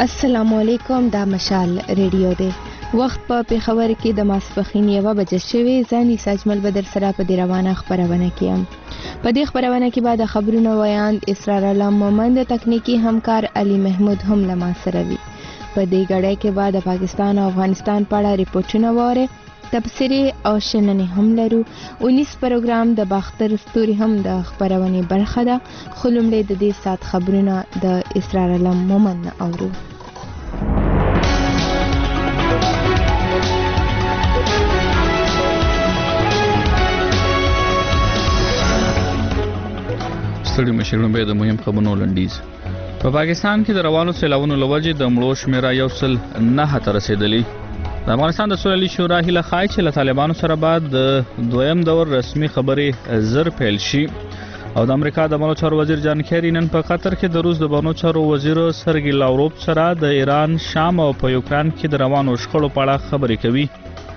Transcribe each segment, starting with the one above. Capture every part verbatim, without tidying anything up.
السلام علیکم، دا مشال ریډیو دی. وخت په پیښور کې د ماسپښین یوه بجه شوې. ځاني ساجمل بدر سره په دې روانه خبرونه کې یم. په دې خبرونه کې به د خبرونو ویاند اسرار الله مومند، تکنیکی همکار علي محمود هم له ما سره وي. په دې غړې کې به د پاکستان او افغانستان په اړه ریپورتونه واره، تبصرې او شننې هم لرو. اونیس پروګرام د باختر ستوري هم د خبرونې برخه ده. خو لومړی د دې سات خبرونه د اسرار الله مومند نه اورو. ستړي مشرونه به د مهم خبرونو لنډیز. په پاکستان کې د روانو سیلاونو لوجې د مړو شمیره یو سل نه ته رسیدلی. د افغانستان د سولې شورا هیله ښایي چې له طالبانو سره بعد د دویم دور رسمي خبرې زر پیل شي. او د امریکا د بانو چارو وزیر جان کیری نن په قطر کې د روس د بانو چارو وزیر سرګی لاوروف سره د ایران، شام او په یوکران کې د روانو شخړو په اړه خبرې کوي.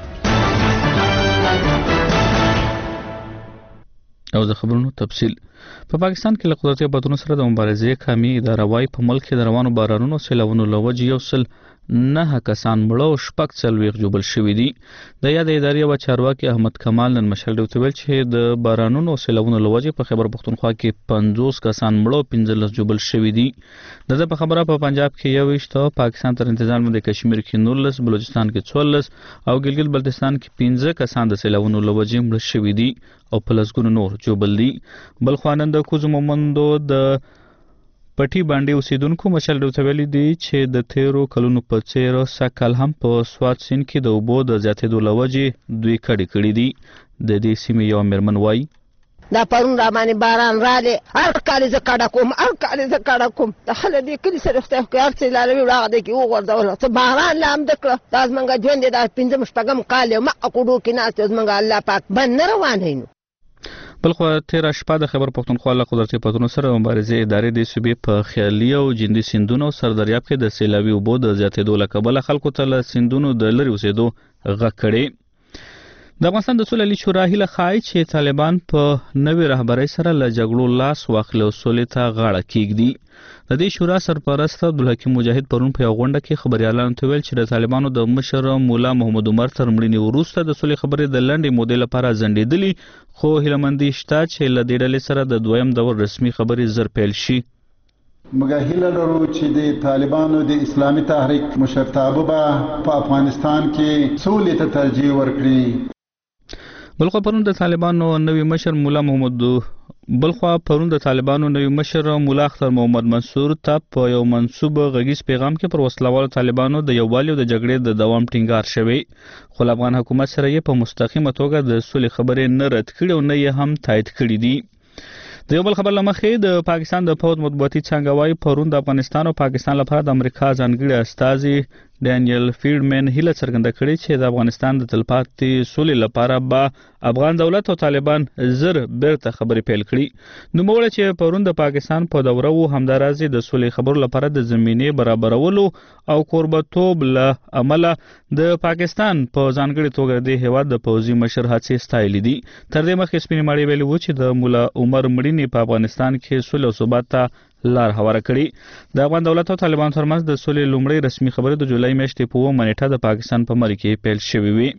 او د خبرونو تفصیل. په پا پاکستان کې له قدرتي بدلون سره د مبارزې قومي اداره وايي په ملک کې د روانو بارانونو سیلاونو لوجې یو سل نه کسان مړه او شپږ څلوېښت جوبل شوي دي. د یاد ادارې و چارواکي احمد کمال نن مشال ډیو ته ویل چې د بارانونو سیلاونو لوجې په خیبر پختونخوا کې پنځوس کسان مړه او پنځلس جوبل شوي دي. د په خبره په پنجاب کې یو ویشت، پاکستان تر انتظام د کشمیر کې نولس، بلوچستان کې څوارلس او ګلګت بلتستان کې پنځه کسان د سیلاونو لوجې مړه شوي دي او په لسګونو نور جوبل دي. بل خوانند کوزو مومندو د پټي باندې اوسیدونکو مشال ډیو ویلي دي چې د تیرو کلونو په څیر سکل هم په سوات سین کې د اوبو د زیاتېدو لوجې دوی کړي کړي دي. د دې سیمې یو میرمن وایي دا پرون را باندې باران رالی، هر کال زه کډه کوم هر کال زه کډه کوم د خله دې کلي سره خدای خو هر څه لاروي وړاغه دی کې وغورځوله څه باران لا هم د کړه. دا زمونږ ژوند دی، دا پنځم شپږم کال یو مه اکوډو کې ناست یو زمونږ الله پاک بند نه روانوي. بلخو تیره شپه د خیبر پختونخوا له قدرتي پتونو سره مبارزې ادارې د صوبې په خیالي او جندي سیندونو او سردریاب کې د سیلابي اوبو د زیاتېدو له کبله خلکو ته له سیندونو د لرې اوسېدو غږ کړی. د افغانستان د سولې شورا هیله ښایي چې طالبان په نوې رهبرۍ سره له جګړو لاس واخلي او سولې ته غاړه کېږدي. د دې شورا سرپرست عبدالحکیم مجاهد پرون په یو غونډه کې خبريالانو ته ویل چې د طالبانو د مشر مولا محمد عمر تر مړینې وروسته د سولې خبرې د لنډې مودې لپاره ځنډېدلې، خو هیلهمندي شته چې له دې ډلې سره د دویم دور رسمي خبرې زر پیل شي. موږ هیله لرو چې د طالبانو د اسلامي تحریک مشرتابه به په افغانستان کې سولې ته ترجیح ورکړي. بلخوا پرون د طالبانو نوی مشر مولا محمد بلخوا پرون د طالبانو نوی مشر مولا اختر محمد منصور ته په یو منسوب غږیز پیغام کې پر وسلوالو طالبانو د یووالي او د جګړې د دوام ټینګار شوی، خو افغان حکومت سره یې په مستقیمه توګه د سولې خبرې نه رد کړي او نه یې هم تایید کړي دي. د یو بل خبر لمخې د پاکستان د پوځ مطبوعاتي څانګه وايي پرون د افغانستان او پاکستان لپاره د امریکا ځانګړي استازي ډانیل فیلډمن هیله څرګنده کړې چې د افغانستان د تلپاتې سولې لپاره به افغان دولت او طالبان زر بیرته خبرې پیل کړي. نوموړی چې پرون د پاکستان په دوره وو همدارازي د سولې خبرو لپاره د زمینې برابرولو او قربتوب له عمله د پاکستان په ځانګړي توګه د هیواد د پوځي مشر هڅې ستایلې دي. تر دې مخکې سپینې ماړې ویلي وو چې د مولا عمر مړینې په افغانستان کې سولې او ثبات ته لار هواره کړي. د افغان دولت او طالبان ترمنځ د سولې لومړی رسمي خبرې د جولای میاشتې په اوومه نیټه د پاکستان په مرکه کې پیل شوې وي.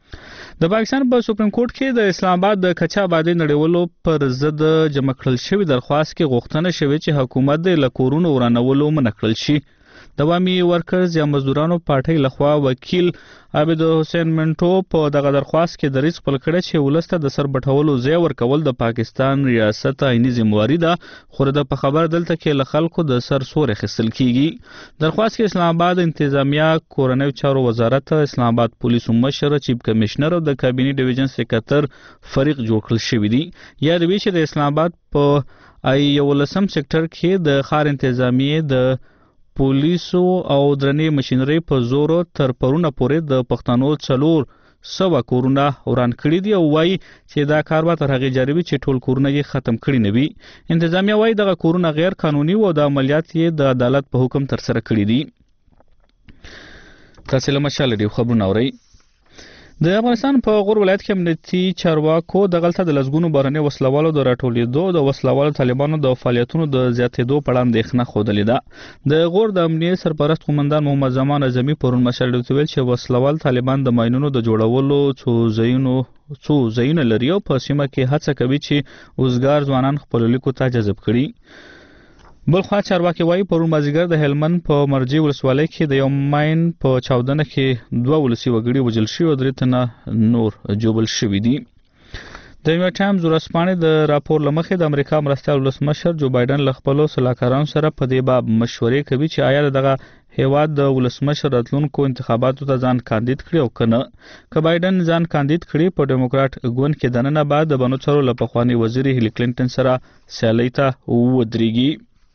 د پاکستان په سپریم کورټ کې د اسلام آباد د کچا آبادي نړیوالو پر ضد جمع کړل شوی درخواست کې غوښتنه شوې چې حکومت د لکورونو ورانولو منع کړل شي. د عوامي ورکرز یا مزدورانو پارټۍ لخوا وکیل عابد حسین منټو په دغه درخواست کې دریځ خپل کړی چې ولسته د سر بټولو ځای ورکول د پاکستان ریاست عیني ذمہواری ده، خو د په خبر دلته کې له خلکو د سر سور اخیستل کیږي. درخواست کې اسلام آباد انتظامیه، کورنیو چارو وزارت، اسلام آباد پولیسو مشر، چیف کمشنر او د کابینې ډیویژن سکرټر فریق جوړ کړل شوی دی. یا د وی چې د اسلام آباد په یولسم سېکټر کې د ښار انتظامیه د پولیسو او درنې ماشينري په زور تر پرونه پورې د پښتنو څلور سوه کورونه وران کړي دي او وایي چې دا کار به تر هغې جاري وي چې ټول کورونه یې ختم کړي نه وي. انتظامیه وایي دغه کورونه غیر قانوني و او د عملیات یې د عدالت په حکم ترسره کړي دي. تاسې له مشال ډیو خبرونه اورئ. د افغانستان په غور ولایت کې امنیتي چارواکو د غلطه د لسګونو بهرني وسلوالو د راټولېدو د وسلوالو طالبانو د فعالیتونو د زیاتېدو په اړه اندېښنه ښودلې ده. د غور د امنیت سرپرست قومندان محمد زمان اعظمي پرون مشال ویل چې وسلوال طالبان د ماینونو د جوړولو څو ځایونو څو ځایونه لري او په سیمه کې هڅه کوي چې وزګار ځوانان خپل لیکو ته جذب کړي. بلخوا چارواکي وایي پرون مازیګر د هلمند په مرجی ولسوالۍ کې د یو ماین په چاودنه کې دوه ولسی وګړي وژل شوي او درې تنه نور جوړل شوي دي. د نیویارک ټایمز ورځپاڼې د راپور لمخې د امریکا مرستیال ولسمشر جو بایدن له خپلو سلاکارانو سره په دې باب مشورې کوي چې آیا دغه هیواد د ولسمشر راتلونکو انتخاباتو ته ځان کاندید کړي او کنه. که بایدن ځان کاندید کړي په ډیموکرات ګوند کې دننه بعد د بنو چارو له پخواني وزیر هیلی کلینټن سره سیالۍ ته ودرېږي.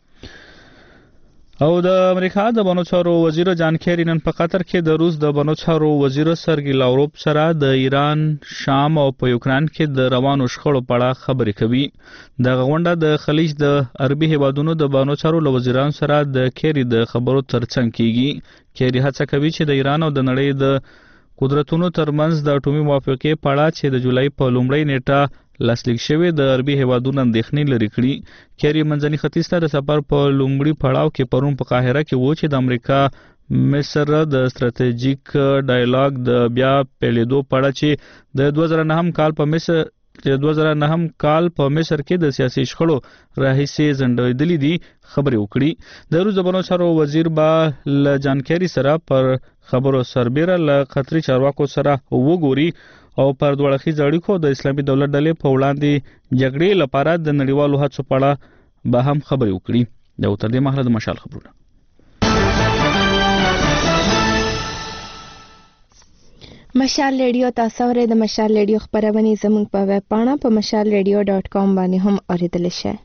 او د امریکا د بنو چارو وزیر جان کیری نن په قطر کې د روس د بنو چارو وزیر سرګی لاوروف سره د ایران، شام او په یوکران کې د روانو شخړو په اړه خبرې کوي. د غونډه د خلیج د عربي هیوادونو د بنو چارو وزیرانو سره د کیری د خبرو ترڅنګ کیږي. کیری هڅه کوي چې د ایران او د نړۍ د قدرتونو ترمنځ د اټومي موافقې په اړه چې د جولای په لومړۍ نیټه لاسلیک شوی د عربي هیوادونو اندېښنې لري کړي. کیری منځني ختیځ ته د سفر په لومړي پړاو کې پرون په قاهره کې و چې د امریکا مصر د ستراتیژیک ډایلاګ د بیا پیلېدو په اړه چې د دوه زره نهم کال په مصر چې دوه زره نهم کال په مصر کې د سیاسي شخړو راهیسې ځنډېدلې دي خبرې وکړي. د روس د بنو چارو وزیر با ل جان کیری سره پر خبرو سربېره له قطري چارواکو سره وګوري او پر دوه اړخیزو اړیکو د اسلامي دولت ډلې په وړاندې جګړې لپاره د نړیوالو هڅو په اړه به هم خبرې وکړي. دا تر دې مهاله د مشال خبرونه. مشال ریډیو تاسو ورې د مشال ریډیو خبرونه زموږ په ویب پاڼه په مشال ریډیو ډاٹ کام باندې هم اوریدل شي.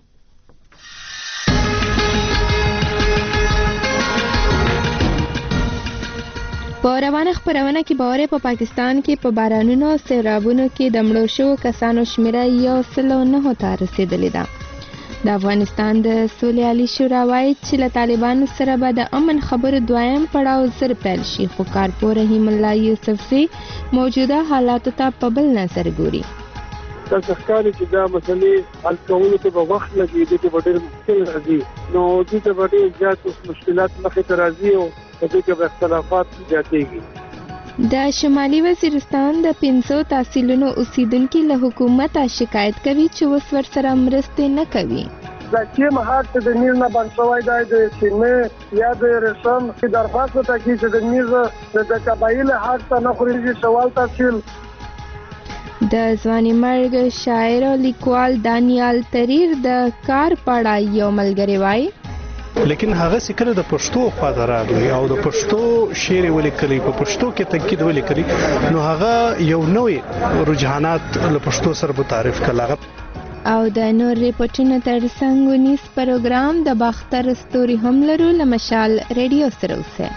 په روانه خبرونه کې باور په پاکستان کې په بارانونو او سیلابونو کې د مړو شوو کسانو شمیره یو سل او نهو ته رسیدلې ده. د افغانستان د سولې عالی شورا وایي چې له طالبانو سره به د امن خبرو دویم پړاو زر پیل شي، خو کارپور رحیم الله یوسفزي موجوده حالاتو ته په بل نظر ګوري. دا ښکاري چې دا مسلې حل کولو ته به وخت لګي، دې ته به ډېر مشکل راځي، نو دې ته به ډېر زیات مشکلات مخې ته راځي او په دې کې به اختلافات زیاتېږي. د شمالي وزیرستان د پنځو تحصیلونو اوسیدونکو له حکومت شکایت کوي چې اوس ورسره مرستې نه کوي. دا چې مهار ته د نیل نه بند شوی دی د سیمې یا د رسم چې درخواست وکړي چې د نیل د قبایل حق ته نه خورېږي سوال تحصیل. د ځواني مرګ شاعر او لیکوال دانیال تریر د کار پړای یو ملګری وای، لیکن هغه سکره د پښتو خوا درغلی او د پښتو شعر ولیکلی په پښتو کې تنقید ولیکلی، نو هغه یو نوې رجحانات له پښتو سره متعارف کړه. او د نور ریپورتونو ترڅنګ ونیس پروګرام د باختر ستوري هم لرو له مشال ریډیو سره اوسه.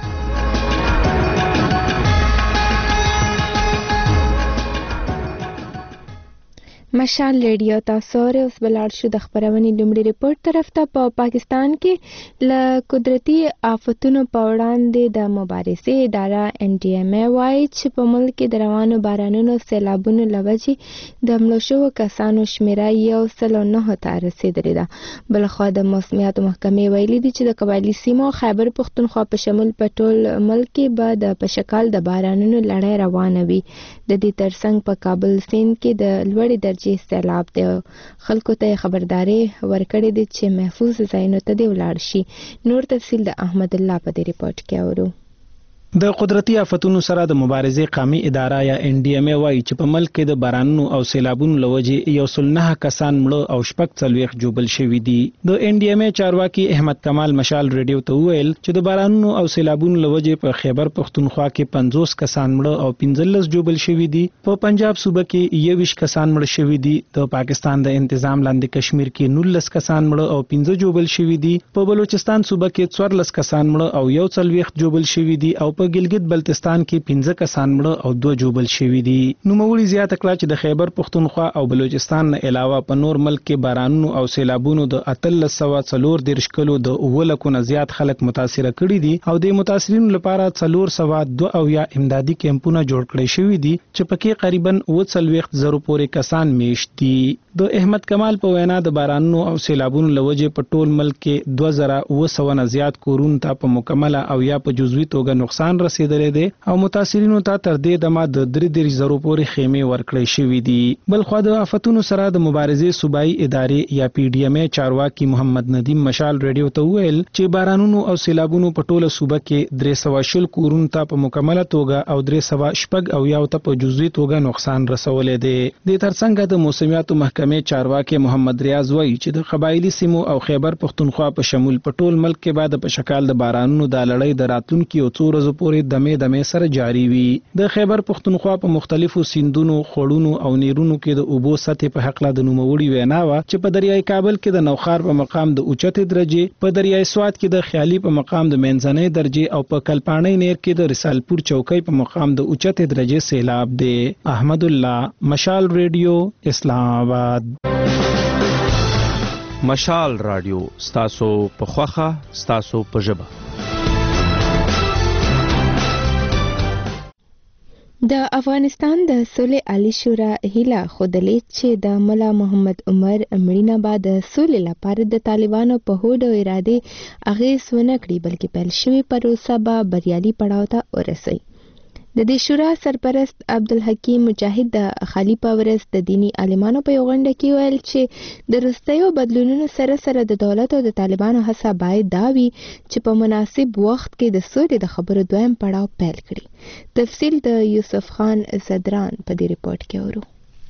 مشال ریډیو تاسو ورې اوس بلاړ شو د خبرونې لومړي ریپورت طرف ته. په پا پاکستان کې له قدرتي آفتونو په وړاندې د مبارزې اداره ان ډي ایم ای وایي چې په ملک کې د روانو بارانونو سیلابونو له وجې د مړو شوو کسانو شمیره یو سل او نهو ته رسیدلې ده. بلخوا د موسمیاتو محکمې ویلي دي چې د قبایلي سیمو خیبر پښتونخوا په شمول په ټول ملک کې به د پشکال د بارانونو لړۍ روانه وي. د دې ترڅنګ په کابل سیند کې د لوړې درجې سیلاب دی. خلکو ته خبرداري ورکړې ده چې محفوظ ځایونو ته دې ولاړ شي. نور تفصیل د احمد الله په دې ریپورت کې اورو. د قدرتي آفتونو سره د مبارزې قومي اداره یا ان ډي ایم ای وایي چې په ملک کې د بارانونو او سیلابونو لوجې یو سل نه کسان مړه او شپږ څلوېښت جوبل شوي دي. د ان ډي ایم ای چارواکي احمد کمال مشال ریډیو ته وویل چې د بارانونو او سیلابونو لوجې په خیبر پښتونخوا کې پنځوس کسان مړه او پنځلس جوبل شوي دي. په پنجاب صوبه کې یوویشت کسان مړه شوي دي. د پاکستان د انتظام لاندې کشمیر کې نولس کسان مړه او پنځه جوبل شوي دي. په بلوچستان صوبه کې څوارلس کسان مړه او یو څلوېښت جوبل شوي دي او په ګلګت بلتستان کې پنځه کسان مړه او دوه جوبل شوي دي. نوموړي زیاته کړه چې د خیبر پختونخوا او بلوچستان نه علاوه په نور ملک کې بارانونو او سیلابونو د اتلس سوه څلور دېرش کلو د اووه لکو نه زیات خلک متاثره کړي دي او د متاثرینو لپاره څلور سوه دوه اویا امدادي کیمپونه جوړ کړي شوي دي چې پکې تقریبا اووه څلوېښت زرو پورې کسان میشت دي. د احمد کمال په وینا د بارانونو او سیلابونو لوجې په ټول ملک کې دوه زره اووه سوه نه زیات کورونو ته په مکمله او یا په جزوي توګه نقصان رسیدلی دی او متاثرینو ته تر دې دمه د درې دېرش زرو پورې خیمې ورکړې شوي دي. بلخوا د آفتونو سره د مبارزې صوبایي ادارې یا پی ډي ایم ای چارواکي محمد ندیم مشال ریډیو ته وویل چې بارانونو او سیلابونو په ټوله صوبه کې درې سوه شل کورونو ته په مکمله توګه او درې سوه شپږ اویا ته په جزوي توګه نقصان رسولی دی. د ترڅنګ د موسمیاتو محکمې چارواکي محمد ریاض وایي چې د قبایلی سیمو او خیبر پختونخوا په شمول په ټول ملک کې بعد په شکل د بارانونو د لړۍ د راتلونکي او څو ورځو پورې دمې دمې سره جاری وي. د خیبر پختونخوا په مختلفو سیندونو خړونو او نیرونو کې د اوبو سطح په حق لا د نوموړي وینا و چې په دریای کابل کې د نوخار په مقام د اوچتې درجه، په دریای سوات کې د خیالي په مقام د منځنۍ درجه او په کلپاڼۍ نیر کې د رسالپور چوکۍ په مقام د اوچتې درجه سیلاب دی. احمد الله، مشال ریډیو، اسلام آباد. مشال رادیو ستاسو په خوخه ستاسو په ژبه. د افغانستان د سولې عالی شورا هیله خوده چې د ملا محمد عمر مړینه بعد د سولې لپاره د طالبانو په هوډ او ارادې اغېز ونه کړي بلکې پیل شوې پروسه به بریالي پړاو ته ورسوي. د دې شورا سرپرست عبدالحکیم مجاهد د خالی پاورس د دینی عالمانو په یو غونډه کې ویل چې د وروستیو بدلونونو سره سره د دولت او د طالبانو هڅه باید دا وي چې په مناسب وخت کې د سولې د خبرو دویم پړاو پیل کړي. تفصیل د یوسف خان زدران په دې ریپورت کې اورو.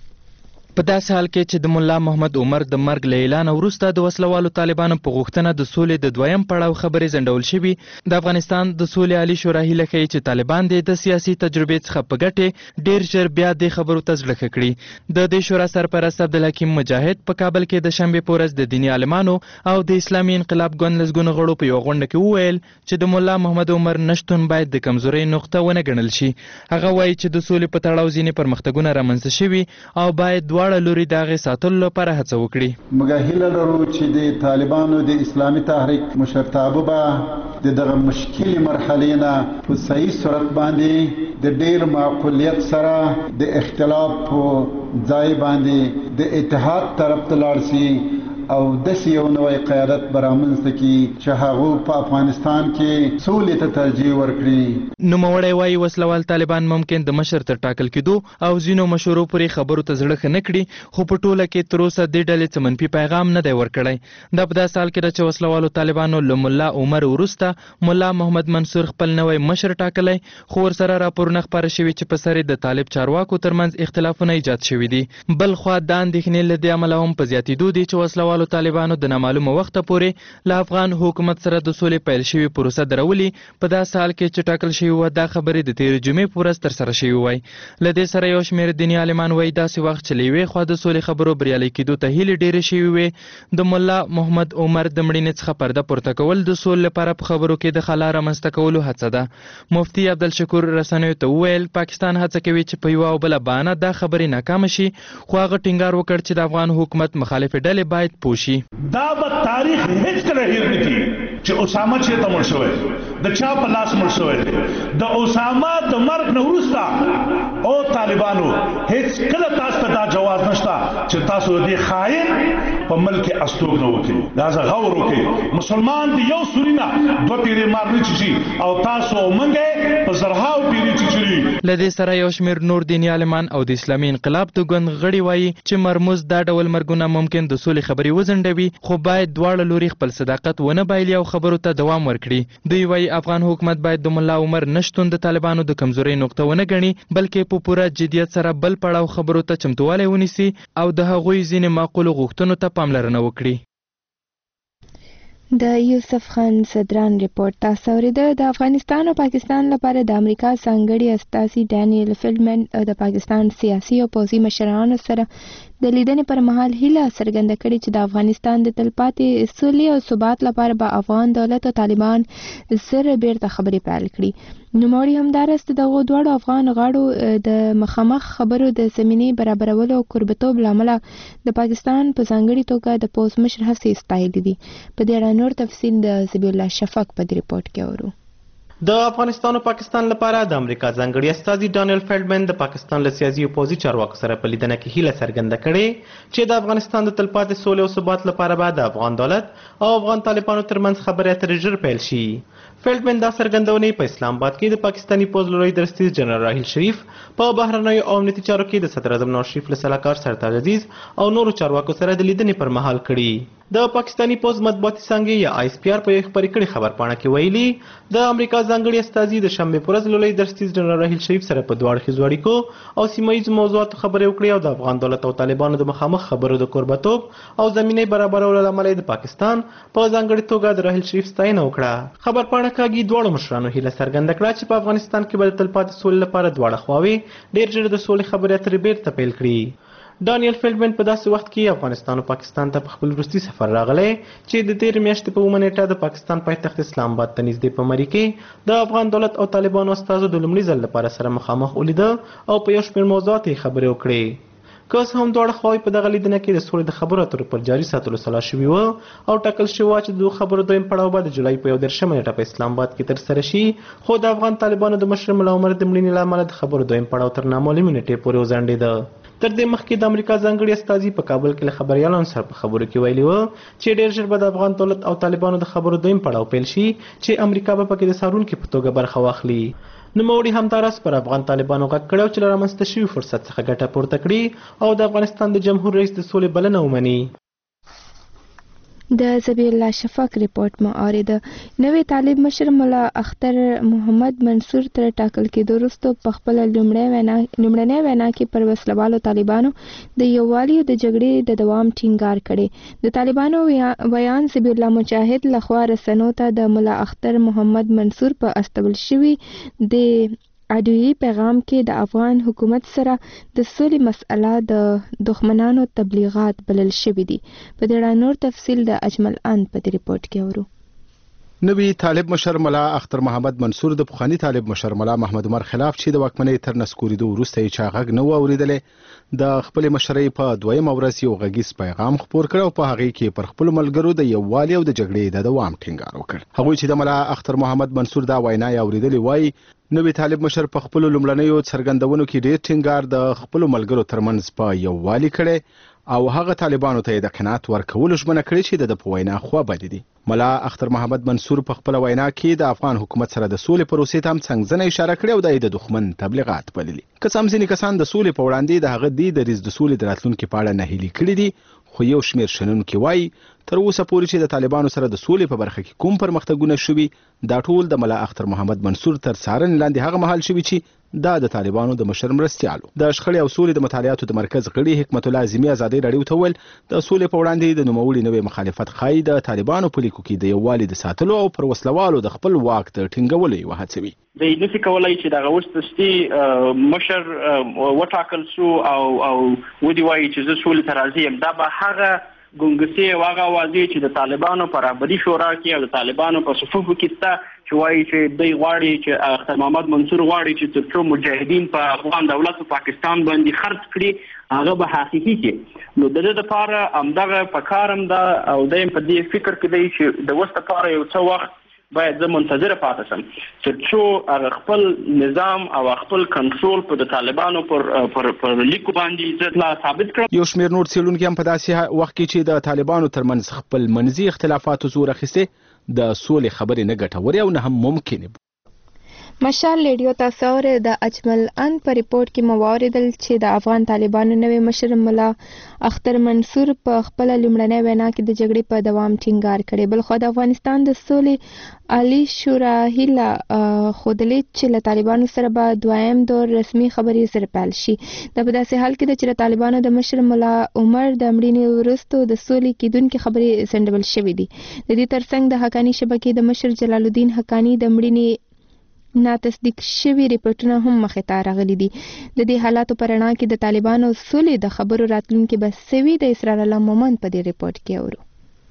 په داسې حال کې چې د مولا محمد عمر د مرګ له اعلان وروسته د وسلوالو طالبانو په غوښتنه د سولې د دویم پړاو خبرې ځنډول شوي، د افغانستان د سولې عالی شورا هیله کوي چې طالبان د سیاسي تجربې څخه په ګټې ډیر ژر بیا د خبرو ته زړه ښه کړي. د دې شورا سرپرست عبدالحکیم مجاهد په کابل کې د شنبې په ورځ د دیني عالمانو او د اسلامي انقلاب ګوند لسګونو غړو په یو غونډه کې وویل چې د مولا محمد عمر نشتون باید د کمزورۍ نقطه ونه ګڼل شي. هغه وایي چې د سولې په تړاو ځینې پرمختګونه رامنځته شوي او باید دواړه لوري د هغې ساتلو لپاره هڅه وکړي. موږ هیله لرو چې د طالبانو د اسلامي تحریک مشرتابه به د دغه مشکلې مرحلې نه په صحیح صورت باندې د ډیر معقولیت سره د اختلاف په ځای باندې د اتحاد طرف ته لاړ شي او داسې یو نوی قیادت به رامنځته کړي چې هغوی په افغانستان کې سولې ته ترجیح ورکړي. نوموړی وایي وسلوال طالبان ممکن د مشر تر ټاکل کېدو او ځینو مشورو پورې خبرو ته زړه ښه نه کړي، خو په ټوله کې تر اوسه دې ډلې څه منفي پیغام نه دی ورکړی. دا په داسې حال کې ده چې وسلوالو طالبانو له ملا عمر وروسته ملا محمد منصور خپل نوی مشر ټاکلی، خو ورسره راپورونه خپاره شوي چې په سر د طالب چارواکو ترمنځ اختلافونه ایجاد شوي دي. بل خوا دا اندېښنې له دې امله هم په زیاتېدو دي چې وسلوالو طالبانو د نامعلومه وخته پورې له افغان حکومت سره د سولې پیل شوې پروسه درولي. په داسې حال کې چې ټاکل شوي وه دا خبرې د تېرې جمعې په ورځ ترسره شوي وای. له دې سره یو شمېر دیني عالمان وایي داسې وخت چې له یوې خوا د سولې خبرو بریالۍ کېدو ته هیلې ډېرې شوي وې، د ملا محمد عمر د مړینې څخه پرده پورته کول د سولې لپاره په خبرو کې د خلا رامنځته کولو هڅه ده. مفتي عبدالشکور رسنیو ته وویل پاکستان هڅه کوي چې په یوه او بله بهانه دا خبرې ناکامه شي، خو هغه ټینګار وکړ چې د افغان حکومت مخالفې ډلې باید پوه شي. دا به تاریخ هیڅ کله هیر نه کړي چې اسامه چېرته مړ شوی، د چا په لاس مړ شوی دی. د اسامه د مرګ نه وروسته او طالبانو هیڅ کله تاسو ته دا جواز نشته چې تاسو د دې خاین په ملک استوګنه وکړي. لہذا غور وکړي، مسلمان دی یو سوري نه دوه پیرې مار نه چیږي او تاسو منګه په زرهاو پیرې چیږي. له دې سره یو شمېر نور دیني عالمان او د اسلامي انقلاب د ګوند غړي وایي چې مرموز دا ډول مرګونه ممکن د سولې خبرې وځنډوي، خو باید دواړه لوري خپل صداقت ونه بایلي او خبرو ته دوام ورکړي. دوی وایي افغان حکومت باید د ملا عمر نشتون د طالبانو د کمزورۍ نقطه ونه ګڼي، بلکې په پوره جدیت سره بل پړاو خبرو ته چمتووالی ونیسي او د هغوی ځینې معقولو غوښتنو ته پاملرنه وکړي. د یوسف خان صدران ریپورت تاسو اوریدل. د افغانستان او پاکستان لپاره د امریکا ځانګړي استازي ډانیل فیلډمن د پاکستان سیاسي او پوځي مشرانو سره د لیدنې پر مهال هیله څرګنده کړې چې د افغانستان د تلپاتې سولې او ثبات لپاره به افغان دولت او طالبان زر بیرته خبرې پیل کړي. نوموړي همدارسته دغو دواړو افغان غاړو د مخامخ خبرو د زمینې برابرولو او کوربتوب له امله د پاکستان په ځانګړې توګه د پوځ مشر هڅې ستایلې دي. په دې اړه نور تفصیل د ذبیح الله شفق په دې ریپورت کې اورو. د افغانستان او پاکستان لپاره د امریکا ځانګړي استازي ډانیل فیلډمن د پاکستان له سیاسي او پوځي چارواکو سره په لیدنه کې هیله څرګنده کړې چې د افغانستان د تلپاتې سولې او ثبات لپاره به د افغان دولت او افغان طالبانو ترمنځ خبرې اترې ژر پیل شي. فیلډمن دا څرګندونې په اسلام آباد کې د پاکستاني پوځ لوی درستیز جنرال راحیل شریف په بهرنیو او امنیتي چارو کې د صدر اعظم نواز شریف له سلاکار سرتاج عزیز او نورو چارواکو سره د لیدنې پر مهال کړي. د پاکستاني پوځ مطبوعاتي څانګې یا آی اس پی آر په یو خبري کړي خبرپاڼه کې ویلي د امریکا ځانګړي استازي د شنبې پر ورځ لوی درستیز جنرال راحیل شریف سره په دوه اړخیزو اړیکو او سیمه ییزو موضوعاتو خبرې وکړې او د افغان دولت او طالبانو د مخامخ خبرو د کوربتوب او زمینې برابرولو له امله د پاکستان په ځانګړي توګه د راحیل شریف ستاینه وکړه. خبرپاڼه کاږي دواړو مشرانو هیله څرګنده کړه چې په افغانستان کې به د تلپاتې سولې لپاره دواړه خواوې ډېر ژر د سولې خبرې اترې بیرته پیل کړي. ډانیل فیلډمن په داسې وخت کې افغانستان او پاکستان ته په خپل وروستي سفر راغلی چې د تېرې میاشتې په اوومه نیټه د پاکستان پایتخت اسلام آباد ته نږدې په مري کې د افغان دولت او طالبانو استازو د لومړي ځل لپاره سره مخامخ ولیده او په یو شمېر موضوعاتو یې خبرې وکړې. که اوس هم دواړه خواوې په دغه لیدنه کې د سولې د خبرو اترو پر جاري ساتلو سلا شوي وه او ټاکل شوي وه چې د دغو خبرو دویم پړاو به د جولای په یو دېرشمه نیټه په اسلام آباد کې ترسره شي، خو د افغان طالبانو د مشر ملا عمر د مړینې له امله د خبرو دویم پړاو تر نامعلومې نیټې پورې وځنډېده. تر دې مخکې د امریکا ځانګړي استازي په کابل کې له خبریالانو سره په خبرو کې ویلي وو چې ډېر ژر به د افغان دولت او طالبانو د خبرو دویم پړاو پیل شي چې امریکا به پکې د څارونکي په توګه برخه واخلي. نوموړي همداراز پر افغان طالبانو غږ کړی چې له رامنځته شوي فرصت څخه ګټه پورته کړي او د افغانستان د جمهور رئیس د سولې بلنه ومني. د ذبیح الله شفق ریپورت مو اورېده. نوی طالب مشر ملا اختر محمد منصور تر ټاکل کېدو وروسته په خپله لومړنۍ وینا کې پر وسلوالو طالبانو د یووالي او د جګړې د دوام ټینګار کړی. د طالبانو ویان ذبیح الله مجاهد لخوا رسنو ته د ملا اختر محمد منصور په استول شوي د اډیوي پیغام کې د افغان حکومت سره د سولې مسأله د دښمنانو تبلیغات بلل شوي دي. په دې اړه نور تفصیل د اجمل ان په دې ریپورت کې اورو. نوی طالب مشر ملا اختر محمد منصور د پخواني طالب مشر ملا محمد عمر خلاف چې د واکمنۍ تر نسکورېدو وروسته یې چا غږ نه و اورېدلی د خپلې مشرۍ په دویمه ورځ یو غږیز پیغام خپور کړ او په هغې کې پر خپلو ملګرو د یووالي او د جګړې د دوام ټینګار وکړ. هغوی چې د ملا اختر محمد منصور دا وینا یې اورېدلې وایي نوی طالب مشر په خپلو لومړنیو څرګندونو کې ډېر ټینګار د خپلو ملګرو ترمنځ په یووالي کړی او هغه طالبانو ته یې د قناعت ورکولو ژمنه کړې چې د ده په وینا خوابدي دي. ملا اختر محمد منصور په خپله وینا کې د افغان حکومت سره د سولې پروسې ته هم څنګزنه اشاره کړې او دا یې د دښمن تبلیغات بللي. که څه هم ځینې کسان د سولې په وړاندې د هغه دې دریځ د سولې د راتلونکي په اړه نهیلي کړي دي، خو یو شمېر شنونکي وایي تر اوسه پورې چې د طالبانو سره د سولې په برخه کې کوم پرمختګونه شوي دا ټول د ملا اختر محمد منصور تر څارنې لاندې هغه مهال شوي چې دا د طالبانو د مشر مرستیالو. د شخړې او سولې د مطالعاتو د مرکز غړي حکمت الله اعظمي ازادۍ راډیو ته وویل د سولې په وړاندې د نوموړي نوی مخالفت ښایي د طالبانو په لیکو کې د یووالي د ساتلو او پر وسلوالو د خپل واک د ټینګولو یوه هڅه وي. دی نشي کولی چې دغه اوس دستي مشر وټاکل شو او او ودی وایي چې زه سولې ته راضي یم. دا به هغه ګونګسي او هغه اوازې چې د طالبانو په رهبري شورا کې او د طالبانو په صفوفو کې شته چې وایي چې دوی غواړي چې اختر محمد منصور غواړي چې تر څو مجاهدین په افغان دولت او پاکستان باندې خرڅ کړي هغه به حقیقي کې. نو د دې لپاره همدغه په کار هم ده او دی په دې فکر کې دی چې د اوس لپاره یو څه وخت باید زه منتظره پاتې شم تر څو هغه خپل نظام او خپل کنټرول په د طالبانو پر پر پر لیکو باندې زه لا ثابت کړم. یو شمېر نور څېړونکي هم په داسې وخت کې چې د طالبانو ترمنځ خپل منځي اختلافاتو زور اخیستې د سولې خبرې نه ګټورې او نه هم ممکنې. مشال ریډیو تاسو اورئ. د اجمل ان په ریپورت کې مو واورېدل چې د افغان طالبانو نوی مشر ملا اختر منصور په خپله لومړنۍ وینا کې د جګړې په دوام ټینګار کړی. بلخوا د افغانستان د سولې عالي شورا هیله ښودلې چې له طالبانو سره به دویم دور رسمي خبرې سره پیل شي. دا په داسې حال کې ده چې د طالبانو د مشر ملا عمر د مړینې وروسته د سولې کېدونکې خبرې ځنډول شوې دي. د دې ترڅنګ د حقاني شبکې د مشر جلال الدین حقاني د مړینې ناتصدیق شوي ریپورتونه هم مخې ته راغلي دي. د دې حالاتو په رڼا کې د طالبانو سولې د خبرو راتلونکي به سوي د اسرار الله مومند په دې ریپورت کې اورو.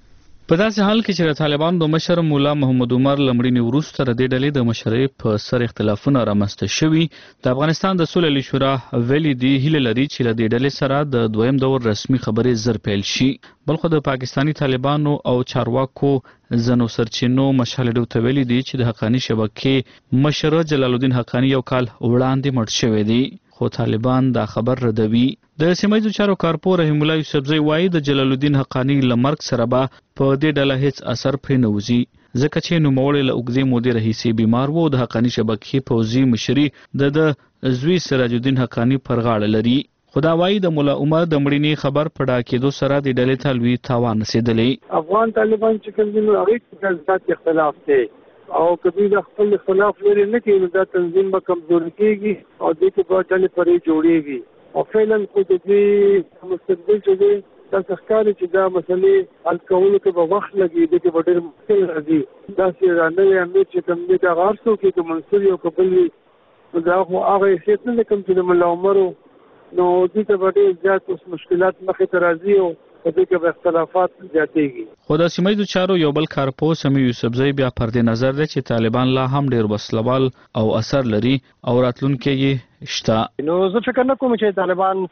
په داسې حال کې چې د طالبانو د مشر مولا محمد عمر لمړینې وروسته د دې ډلې د مشرۍ په سر اختلافونه رامنځته شوي، د افغانستان د سولې شورا ویلي دي هیله لري چې له دې ډلې سره د دویم دور رسمي خبرې زر پیل شي. بلخو د پاکستانی طالبانو او چارواکو زنو سرچینو مشال ډو ویلي دي چې د حقانی شبکې مشر جلال الدین حقانی یو کال وړاندې مړ شوی دی، خو طالبان دا خبر ردوي. د سیمایي چارو کارپور رحیم الله یوسفزئی وایي د جلال الدین حقانی لمرګ سره به په دې ډله هیڅ اثر پرې نه وځي، ځکه چې نوموړی له اوږدې مودې راهیسې بیمار و. د حقانی شبکې پوځي مشري د د زوی سراج الدین حقانی پر غاړه لري. خدا وایي د مولا عمر د مړینې خبر په ډاکېدو سره د ډلې ته لوی تاوان رسېدلی. افغان طالبان چې کوم دي نو هغې کې ذات اختلاف دی او کبھی د خپل خلاف لري نه کوي، دا تنظیم به کمزوري کېږي او دې کې به ډلې پرې جوړېږي او فعلا خو د دې مستقبل چې دی داسې ښکاري چې دا مسلې حل کولو کې به وخت لګي، دې کې به ډېر مشکل راځي. داسې رانوی امیر چې کوم دی دغه هر څوک یې که منصور یو که بل وي نو دا خو هغه حیثیت نه دی کوم چې د ملا عمر نو دې ته به ډېر زیات اوس مشکلات مخې ته راځي او په دې کې به اختلافات زیاتېږي. خو د سیمایي چارو یو بل کارپوه سمیع یوسفزئی بیا پر دې نظر دی چې طالبان لا هم ډېر وسلوال او اثر لري او راتلونکی یې شته. نو زه فکر نه کوم چې طالبان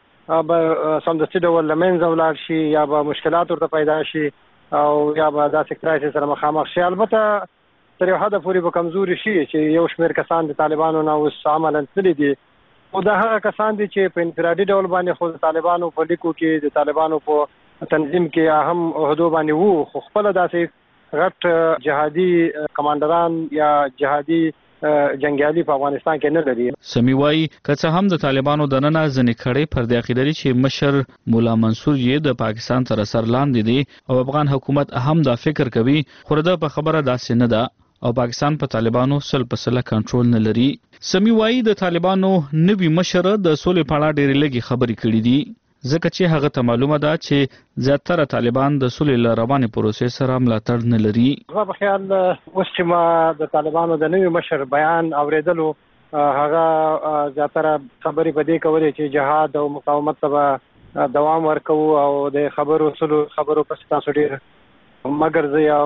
به سمدستي ډول له منځه ولاړ شي یا به مشکلات ورته پیدا شي او یا به داسې کرایسس سره مخامخ شي. البته تر یو حده پورې به کمزوري شي چې یو شمېر کسان د طالبانو نه اوس عملاً تللي دي او دا هغه کسان دي چې په انفرادي ډول باندې خو د طالبانو په لیکو کې د طالبانو په تنظیم کې اهم عہدو باندې وو، خو خپل داسې غټ جهادي کمانډران یا جهادي جنگیالي په افغانستان کې نه لري. سمیع وایي که څه هم د طالبانو دننه ځینې کړۍ پر دې عقیده لري چې مشر مولا منصور یې د پاکستان تر اثر لاندې دی او افغان حکومت هم دا فکر کوي، خو د په خبره داسې نه ده او پاکستان په طالبانو سل په سله کنټرول نه لري. سمیع وایي د طالبانو نوي مشر د سولې په اړه ډېرې لږې خبرې کړې دي، ځکه چې هغه ته معلومه ده چې زیاتره طالبان د سولې له روانې پروسې سره ملاتړ نه لري. زما په خیال اوس چې ما د طالبانو د نوي مشر بیان اوریدلو هغه زیاتره خبرې په دې کولې چې جهاد او مقاومت ته به دوام ورکوو او د خبرو سلو خبرو پسې تاسو ډېر مګر زه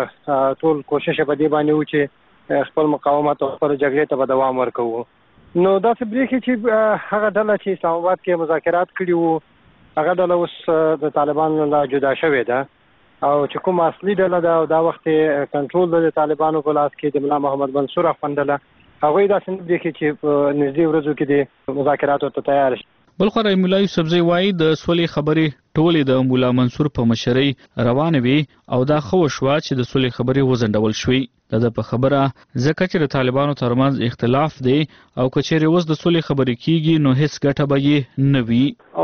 او ټول کوشش په دې باندې و چې خپل مقاومت او خپل جګړې ته به دوام ورکوو. نو دا څه بریښي چې هغه ډله چې اسلام آباد کې مذاکرات کړي وو هغه ډله اوس د طالبانو له جدا شوې ده او چې کوم اصلي ډله ده او دا وخت کنټرول د طالبانو په لاس کې د ملا محمد منصور افندله هغوی داسې نه بریښي چې په نږدې ورځو کې د مذاکراتو ته تیار شي. بلخو رحیم الله یوسفزئی وایي د سولې خبرې ټولې د مولا منصور په مشرۍ روانې وي او دا ښه وشوه چې د سولې خبرې وځنډول شوې. د ده په خبره ځکه چې د طالبانو ترمنځ اختلاف دی او که چیرې اوس د سولې خبرې کیږي نو هیڅ ګټه به یې نه وي او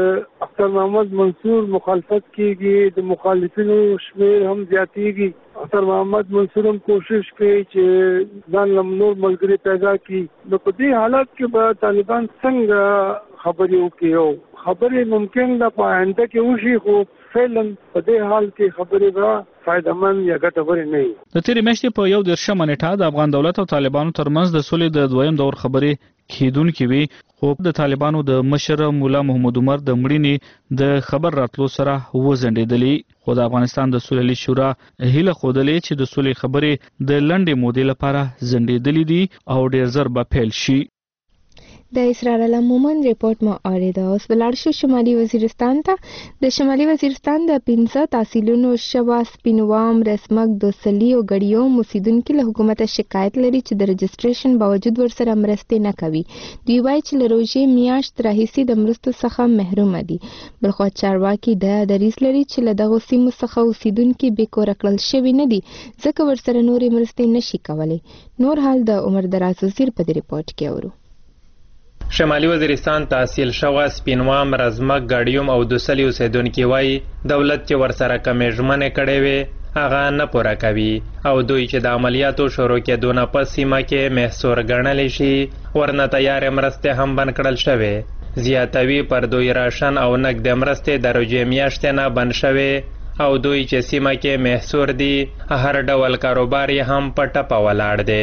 د اختر محمد منصور مخالفت کیږي، د مخالفینو شمیر هم زیاتېږي. اختر محمد منصور هم کوشش کوي چې ځان له نور ملګري پیدا کړي. نو په دې حالت کې به طالبان څنګه خبرې وکړي او خبرې ممکن ده په آینده کې وشي، خو فعلا په دې حال کې خبرې به فایدهمند یا ګټورې نه وي. د تېرې میاشتې په یو دېرشمه نیټه د افغان دولت او طالبانو ترمنځ د سولې د دویم دور خبرې کېدونکې وي، خو د طالبانو د مشر مولا محمد عمر د مړینې د خبر راتلو سره وځنډېدلې. خو د افغانستان د سولې شورا هیله ښودلې چې د سولې خبرې د لنډې مودې لپاره ځنډېدلې دي او ډېر ژر به پیل شي. د اسرار الله مومند ریپورت مو اوریده. اوس بلاړ شو شمالي وزیرستان ته. د شمالي وزیرستان د پنځه تحصیلونو شوه سپینوام رسمک دوسلي او ګډیوم اوسیدونکي له حکومته شکایت لري چې د رجسټریشن باوجود ورسره مرستې نه کوي. دوی وایي چې له روژې میاشت راهیسې د مرستو څخه محرومه دي. بلخوا چارواکي دا دریځ لري چې له دغو سیمو څخه اوسیدونکي بې کوره کړل شوي نه دي ځکه ورسره نورې مرستې نشي کولی. نور حال د عمر دراز وزیر په دې ریپورت کې اورو. شمالي وزیرستان تحصیل شوه سپینوام رزمک ګډیوم او دوسلي اوسیدونکي وایي دولت چې ورسره کمې ژمنې کړې وې هغه نه پوره کوي او دوی چې د عملیاتو شروع کېدو نه پس سیمه کې محصور ګڼلی شي ورنه تیارې مرستې هم بند کړل شوې. زیاتوي پر دوی راشن او نقد مرستې د روژې میاشتې نه بند شوې او دوی چې سیمه کې محصور دي هر ډول کاروبار یې هم په ټپه ولاړ دی.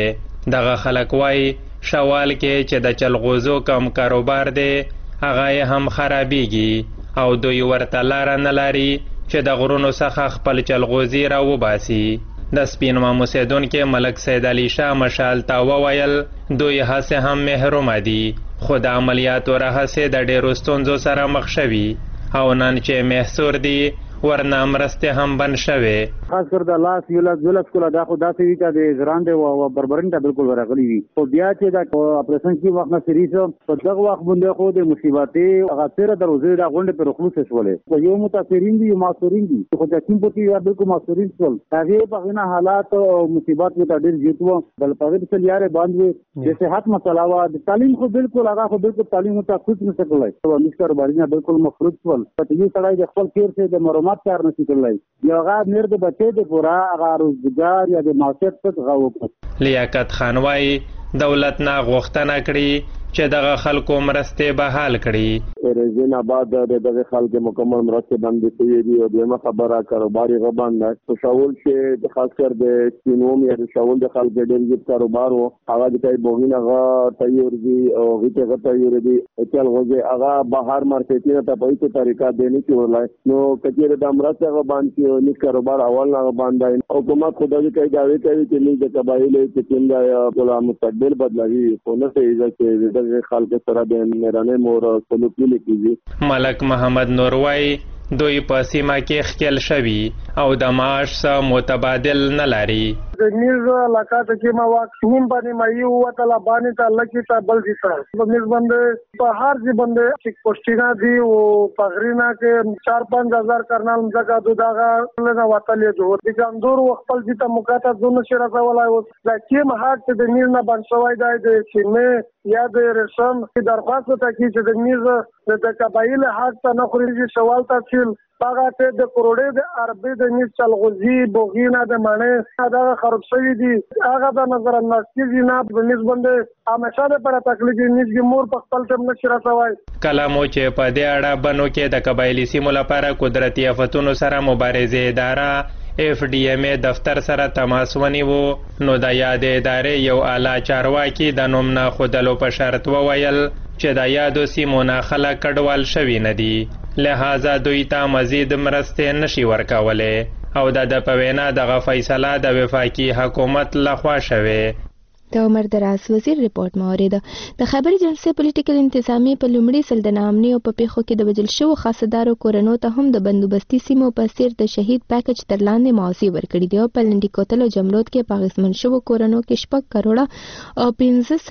دغه خلک وایي شوال کې چې د چلغوزو کم کاروبار دی هغه یې هم خرابېږي او دوی ورته لاره نه لري چې د غرونو څخه خپل چلغوزي را وباسي. د سپین مام اوسېدونکي ملک سید علي شاه مشال ته وویل دوی هسې هم محرومه دي خو د عملیاتو رهسې د ډېرو ستونزو سره مخ شوي او نن چې محصور دي ورنه مرستې هم بند شوې. خاص کر د لاس یو لاس دولس کوله دا خو داسې وي چې د ځرانډې او بربرین ته بالکل ورغلي وي خو بیا چې دا اپریشن کې وخت نه سری شو په دغه وخت باندې خو د مصیبتې هغه تیره دروازې دا غونډې پر خلوص شولې خو یو متاثرین دي یو معصورین دي خو د کوم پتی یا بالکل معصورین شول هغه په غنا حالات او مصیبت کې ډېر جیتو بل په دې څه یاره باندې د صحت مسله وا د تعلیم خو بالکل هغه خو بالکل تعلیم ته خود نه سکلای او مستر باندې بالکل مفروض شول په دې سره د خپل کیر څخه د مرمت کار نشي کولای یو هغه میر د بچې د پورا هغه روزګار یا د معیشت څخه غوښتل. لیاقت خان وايي دولت نه غوښتنه کړې چې دغه خلکو مرستې بحال کړي. رزین آباد دغه خلکو مکمل مرستې باندې شوې دي او دغه خبره کاروبار یې باندې په شاول چې خاص کر د سینوم یا د شاول د خلکو ډېر زیات کاروبار او هغه د کوي بوغینه هغه تیار دي او هغه ته تیار دي چې هغه هغه بهر مارکیټینګ ته په هیڅ طریقه دیني کولای نو کچېره د مرسته هغه باندې نیک کاروبار اول نه باندې او کومه خدای کوي دا وی کوي چې نه د قبایل چې څنګه په مستقبل بدلوي خو نه څه چې خلک سره د میرانه مور سلوک لیکي. ملک محمد نور وايي دوی په سیمه کې خکل شوي او د معاش سره متبادل نه لري. د نیز علاقه ته کې ما واکسین باندې ما یو وتلا باندې ته لکی ته بل دي سره په نیز باندې په هر ځای باندې چې پښتینا دي او پغرینا کې چار پنځه هزار کرنال مزګه دغه نه وتلې دوه د ګندور خپل دي ته مقاطه زونه شي راځولای او د کیم هات د نیز نه باندې شوی دی د سیمه یا د رسم درخواست ته کې چې د نیز د قبایل حق ته نه خوري سوال تفصیل هغه ته د کروڑې د عربي د نیز چلغوزي بوغینا د معنی دا خراب شوی دي هغه د نظر انداز کې نه د نیز باندې همیشه لپاره تکلیف نیز کې مور په خپل تم نشي راځوي. کلامو چې په دې اړه بنو کې د قبایلی سیمو لپاره قدرتي آفتونو سره مبارزه اداره اف ډي ام ای دفتر سره تماس ونیو نو د یاد ادارې یو اعلی چارواکي د نوم نه خودلو په شرط وویل چې د یادو سیمو نه خلک کډوال شوي نه دي لہذا دوی ته مزید مرستې نشي ورکولې او د په وینا دغه فیصله د وفاقي حکومت لخوا شوې. د عمر دراز وزیر ریپورت مورید د خبري جنسي پولیټیکل انتظامی په لومړي سل د نامنې او په پیښو کې د وجل شو خاصدارو کورنو ته هم د بندوبستي سیمو په سیر د شهید پیکج تر لاندې موضوع ورکړي دی او په لنډی کوتل او جمرود کې په غسمن شو کورنو کې شپږ کروڑه او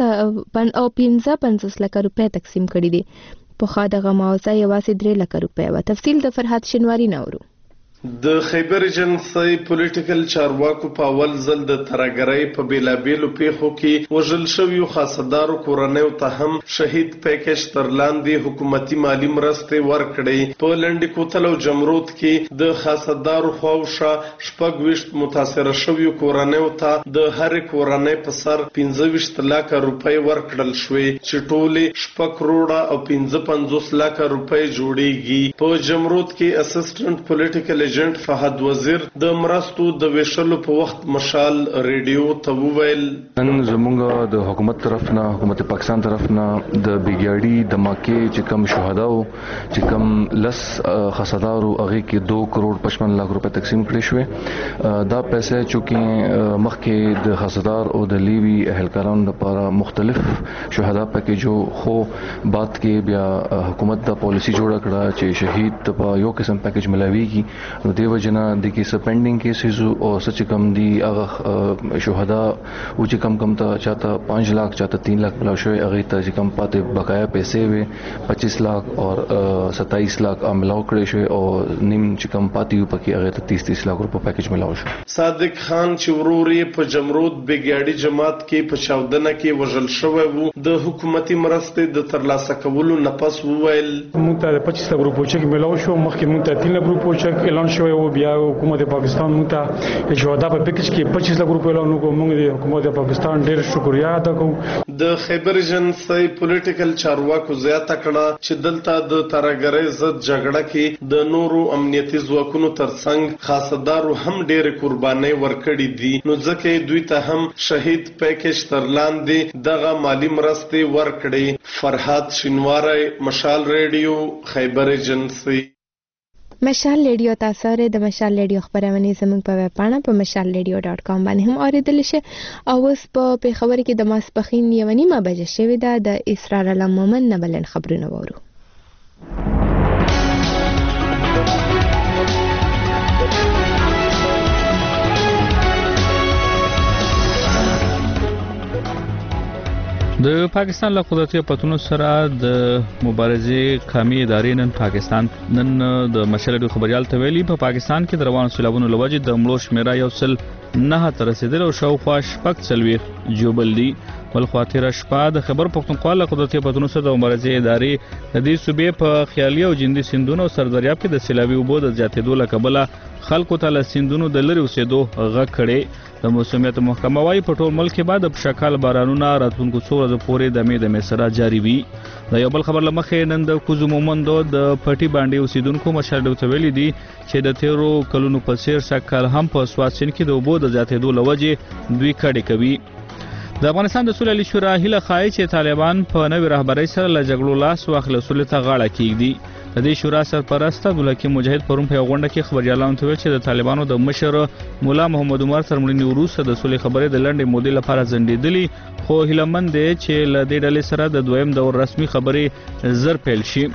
پنځه او پنځه پنځوس لک روپۍ تقسیم کړي دي. په خا دغه موضوع یوازې درې لک روپۍ و. تفصیل د فرحت شنواری نورو. د خیبر جنسي پولیټیکل چارواکو په اول ځل د ترګرۍ په بیلابیلو پیښو کې وژل شویو خاصدارو کورنیو ته هم شهید پیکج تر لاندې حکومتي مالی مرستې ورکړې. په لنډی کوتل او جمرود کې د خاصدارو خواوشا شپږ ویشت متاثره شویو کورنیو ته د هرې کورنۍ په سر پنځه ویشت لک روپۍ ورکړل شوې چې ټولې شپږ کروڑه او پنځه پنځوس لک روپۍ جوړیږي. په جمرود کې اسسټنټ پولیټیکل ایجنټ فهد وزیر د مرستو د ویشلو په وخت مشال ریډیو ته وویل نن زموږ د حکومت طرف نه حکومت پاکستان طرف نه د بیګاړي د ماکه چې کم شهدا او چې کم لس خاصدارو هغه کې دو کروڑ پچپن لک روپے تقسیم کړي شوې. دا پیسې چې مخکې د خاصدار او د لیوی اهلکارانو لپاره مختلف شهدا پکیجو خو بعد کې بیا حکومت د پالیسی جوړه کړه چې شهید ته یو قسم پیکج ملاويږي نو دیو جنا د کې سپینډینګ کیسز او سچ کم دی هغه شهدا او چې کم کم ته چاته پانچ लाख چاته تین लाख ملا شوی هغه ته چې کم پاتې بقایا پیسې وي پچیس लाख او ستایس लाख ملاو کړی شوی او نیم چې کم پاتې یو پکې هغه ته تیس تیس लाख روپے پیکج ملاو شو. صادق خان چې وروري په جمرود بیګاړي جماعت کې په چاودنه کې وژل شوی وو د حکومتي مرستې د ترلاسه کولو نفس وویل مونږ ته پچیس लाख روپے چې ملاو شو مخکې مونږ ته تین लाख روپے چې اعلان شوی او بیا حکومت پاکستان موږ ته شهدا په پیکج کې پچیس لک روپۍ لونو کو موږ د حکومت پاکستان ډیر شکریا ادا کوو. د خیبر ایجنسی پولیټیکل چارواکو زیاته کړه چې دلته د ترهګرۍ ضد جګړه کې د نورو امنیتي ځواکونو ترڅنګ خاصدارو هم ډېر قربانۍ ورکړي دي، نو ځکه دوی ته هم شهید پیکج تر لاندې دغه مالی مرستې ورکړي. فرحات شینواری، مشال ریډیو، خیبر ایجنسی. مشال ریډیو تاسو لري د مشال ریډیو خبرونه زموږ په ویب پاڼه په مشال ریډیو ډاټ کام باندې هم اوریدل شي. او اوس په پیښور کې د ماسپخین یو نیمه بجې شوې ده. د اسرار علم مومن نه بلن خبرونه وورو. د پاکستان له قدرتي پتونو سره د مبارزې قومي ادارې نن پاکستان نن د مشرډو خبريال ته ویلي په پاکستان کې د روان سیلابونو لوجه د مړو شمیره یو سل نه تر رسیدل او شاوخوا شپږ څلوېښت جوبل دي. بل خوا تېره شپه د خیبر پښتونخوا له قدرتي پتونو سره د مبارزې ادارې د دې صوبې په خیالي او جندي سیندونو او سردریاب کې د سیلابي اوبو د زیاتېدو له کبله خلکو ته له سیندونو د لرې اوسېدو غږ کړی. د موسمیات محکمه وايي په ټول ملک کې بعد په شکل بارانونه راتلونکو څو ورځې پورې د مې د مې سره جاری وي. د یو بل خبر لمخې نن د کوزو مومندو د پټي باندې اوسیدونکو مشرډو ته ویلي دي چې د تیرو کلونو په څیر شکل هم په سواسین کې د اوبو د زیاتېدو لوجه دوی کډې کوي. د افغانستان د سولې شورا هیله خای چې طالبان په نوې رهبرۍ سره له جګړو لاس واخلي سولې ته غاړه کیږي. د دې شورا سرپرست عبدالحکیم مجاهد پرون په غونډه کې خبريالانو ته ویل چې د طالبانو د مشر مولا محمد عمر تر مړینې وروسته د سولې خبرې د لنډې مودې لپاره ځنډېدلې، خو هیلهمند دی چې له دې ډلې سره د دویم دور رسمي خبرې زر پیل شي.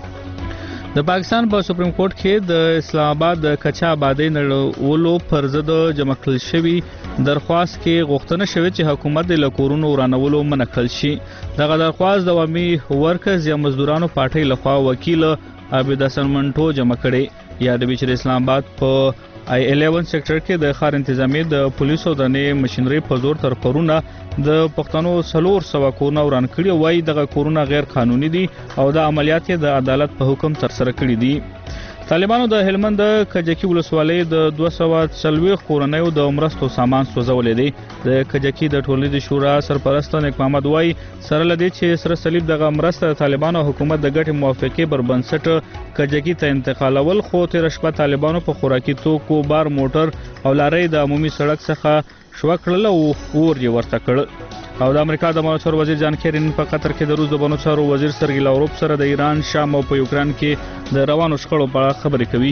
د پاکستان په سپریم کورټ کې د اسلام آباد د کچا آبادی نړولو پر ضد جمع کړل شوی درخواست کې غوښتنه شوې چې حکومت د لکورونو ورانولو منع کړل شي. دغه درخواست د عوامي ورکرز یا مزدورانو پارټۍ لخوا وکیل عابد حسن منټو جمع کړي. یا د بشر اسلام آباد په آی الیون سیکټر کې د ښار انتظامی د پولیسو د نه مشینری په زور تر پرونه د پښتنو سلور سوا کورونه وران کړي وای دغه کورونه غیر قانوني دي او د عملیات د عدالت په حکم تر سره کړي دي. طالبانو د هلمند د کجکی ولسوالۍ د دوه سوه څلوېښت کورنیو د مرستو سامان سوځولې دي. د کجکی د ټولنیز شورا سرپرست نیک محمد وای سره لدی چې سره صلیب دغه مرسته طالبانو حکومت د ګټې موافقې بر بنسټ کجکی ته انتقالول، خو تیر شپه طالبانو په خوراکي توکو بار موټر او لارۍ د عمومي سړک څخه شو کړل او اور یې ورته کړ. او د امریکا د مالچور وزیر جان کیرن په قطر کې د روس د بنوچارو وزیر سرګی لاوروف سره د ایران، شام او په یوکران کې د روانو شخړو په اړه خبرې کوي.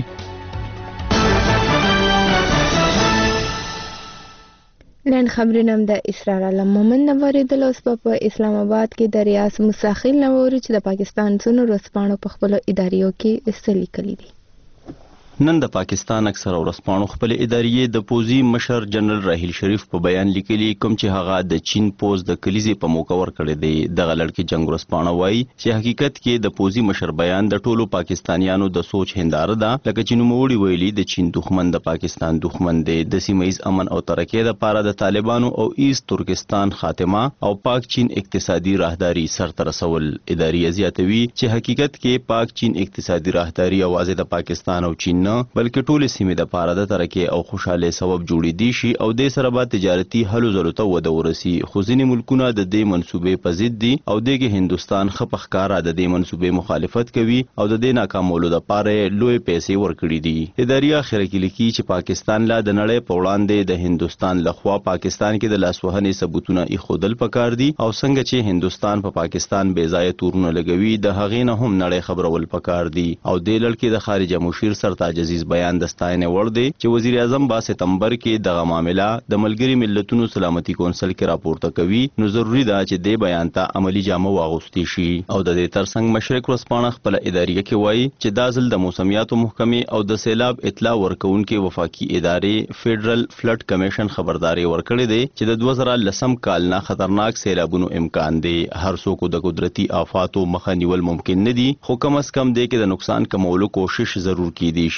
نن خبرونه د اسرار علم مومن نوریدل اوس په اسلام آباد کې د ریاض مساخیل نوري چې د پاکستان څونو رسپانو په خپل اداریو کې استلی کړي دي. نن د پاکستان اکثر ورسپانو خپل ادارې د پوزي مشر جنرال راحیل شریف په بیان لیکلي کوم چې هغه د چین پوز د کلیزي په موقع ور کړی دی. دغه لړکی جنگ ورسپانو وایي چې حقیقت کې د پوزي مشر بیان د ټولو پاکستانیانو د سوچ هنداره ده، لکه چې نوموړي ویلي د چین دښمن د پاکستان دښمن دی. د سیمه‌ایز امن او ترقۍ لپاره د طالبانو او ایست ترکستان خاتمه او پاک چین اقتصادي راهداري سرته رسول. ادارې زیاتوي چې حقیقت کې پاک چین اقتصادي راهداري اوازه د پاکستان او چین بلکې ټولې سیمې د پاره د ترقۍ او خوشاله سبب جوړېدي شي او د سره به تجارتي هلو ځلو ته وده ورسي. خو ځینې ملکونه د دې منصوبې په ضد دي او دغه هندستان خپخ کارا د دې منصوبې مخالفت کوي او د دې ناکامولو لپاره لوی پیسې ورکړي دي. ادارې اخر کې لیکي چې پاکستان لا د نړۍ په وړاندې د هندستان لخوا پاکستان کې د لاسوهنې ثبوتونه ایښودل پکار دي او څنګه چې هندستان په پا پاکستان بې ځایه تورونه لګوي د هغې نه هم نړۍ خبرول پکار دي. او د لړکې د خارجه مشیر سرتاج عزیز بیان د ستاینې وړ دی چې وزیر اعظم با سپتمبر کې دغه معاملې د ملګری ملتونو سلامتي کونسل کې راپورته کوي، نو ضروری ده چې د بیان ته عملی جامه واغوستي شي. او د دې ترڅنګ مشرق ورسپانه خپل ادارې کې وایي چې دا ځل د موسمیاتو محکمې او د سیلاب اطلاع ورکونکو وفاقي ادارې فیډرل فلډ کمیشن خبرداري ورکړې ده چې د دوه زره لسم کال نه خطرناک سیلابونو امکان دی. هر څوک د قدرتي آفاتو مخه نیول ممکن نه دي، خو کم از کم د کې د نقصان کمولو کوشش ضرور کیدی شي.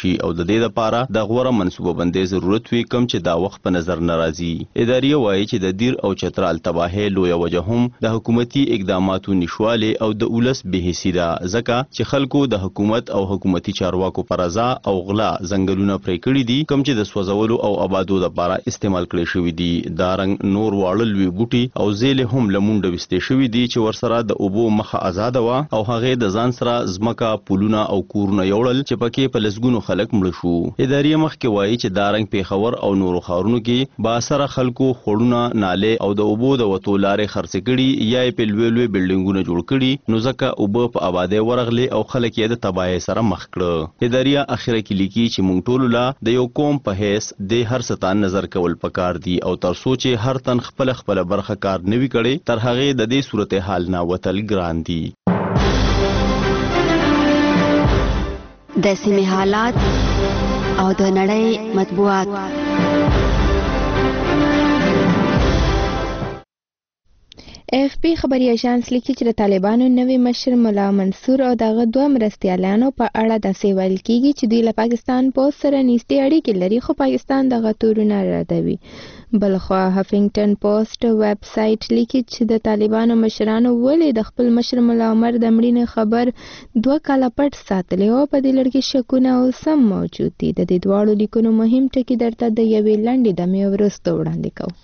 شي او د دې لپاره د غوړه منصوبه بندۍ ضرورت وي کوم چې دا وخت په نظر ناراضي. ادارې وایي چې د دیر او چترال تباهي لوی وجه هم د حکومتي اقداماتو نشواله او د اولس به حصي ده ځکه چې خلکو د حکومت او حکومتي چارواکو پر ازا او غلا ځنګلونه پرې کړی دي کوم چې د سوځولو او آبادو لپاره استعمال کړي شوی دي. دا رنګ نور واړه لوی بوټي او زیل هم لمونډه وستې شوی دي چې ورسره د اوبو مخه آزاد وا او هغه د ځان سره زمکا پولونه او کورونه یوړل چې پکې په لسګونو خلک مړ شو. ادارې مخکې وایي چې دا رنګ پیښور او نورو ښارونو کې با سره خلکو خړونه ناله او د اوبو د وتو لارې خرڅ کړي یا په لوی لوی بلډینګونو جوړ کړي نو ځکه اوبو په آبادی ورغلي او خلک یې د تباہي سره مخ کړه. ادارې اخره کې لیکي چې مونږ ټول لا د یو قوم په هیڅ د هر ستان نظر کول پکار دي او تر سوچ هر تن خپل خپل برخه کار نوي کړي تر هغه د دې صورتحال نه وتل ګران دي. د سیمې حالات او د نړۍ مطبوعات. اف پی خبري اژانس لیکي چې د طالبانو نوی مشر مولا منصور او دغه دوه مرستیالانو په اړه داسې ویل کیږي چې دوی له پاکستان پوسټ سره نږدې اړیکې لري خو پاکستان دغه تورونه ردوي. بلخوا هفینګټن پوسټ ویب سایټ لیکي چې د طالبانو مشرانو ولې د خپل مشر مولا عمر د مړینې خبر دوه کاله پټ ساتلی او په دې لړ کې شکونه اوس هم موجود دي. د دې دواړو لیکونو مهم ټکي درته د یوې لنډې دمې وروسته وړاندې کوو.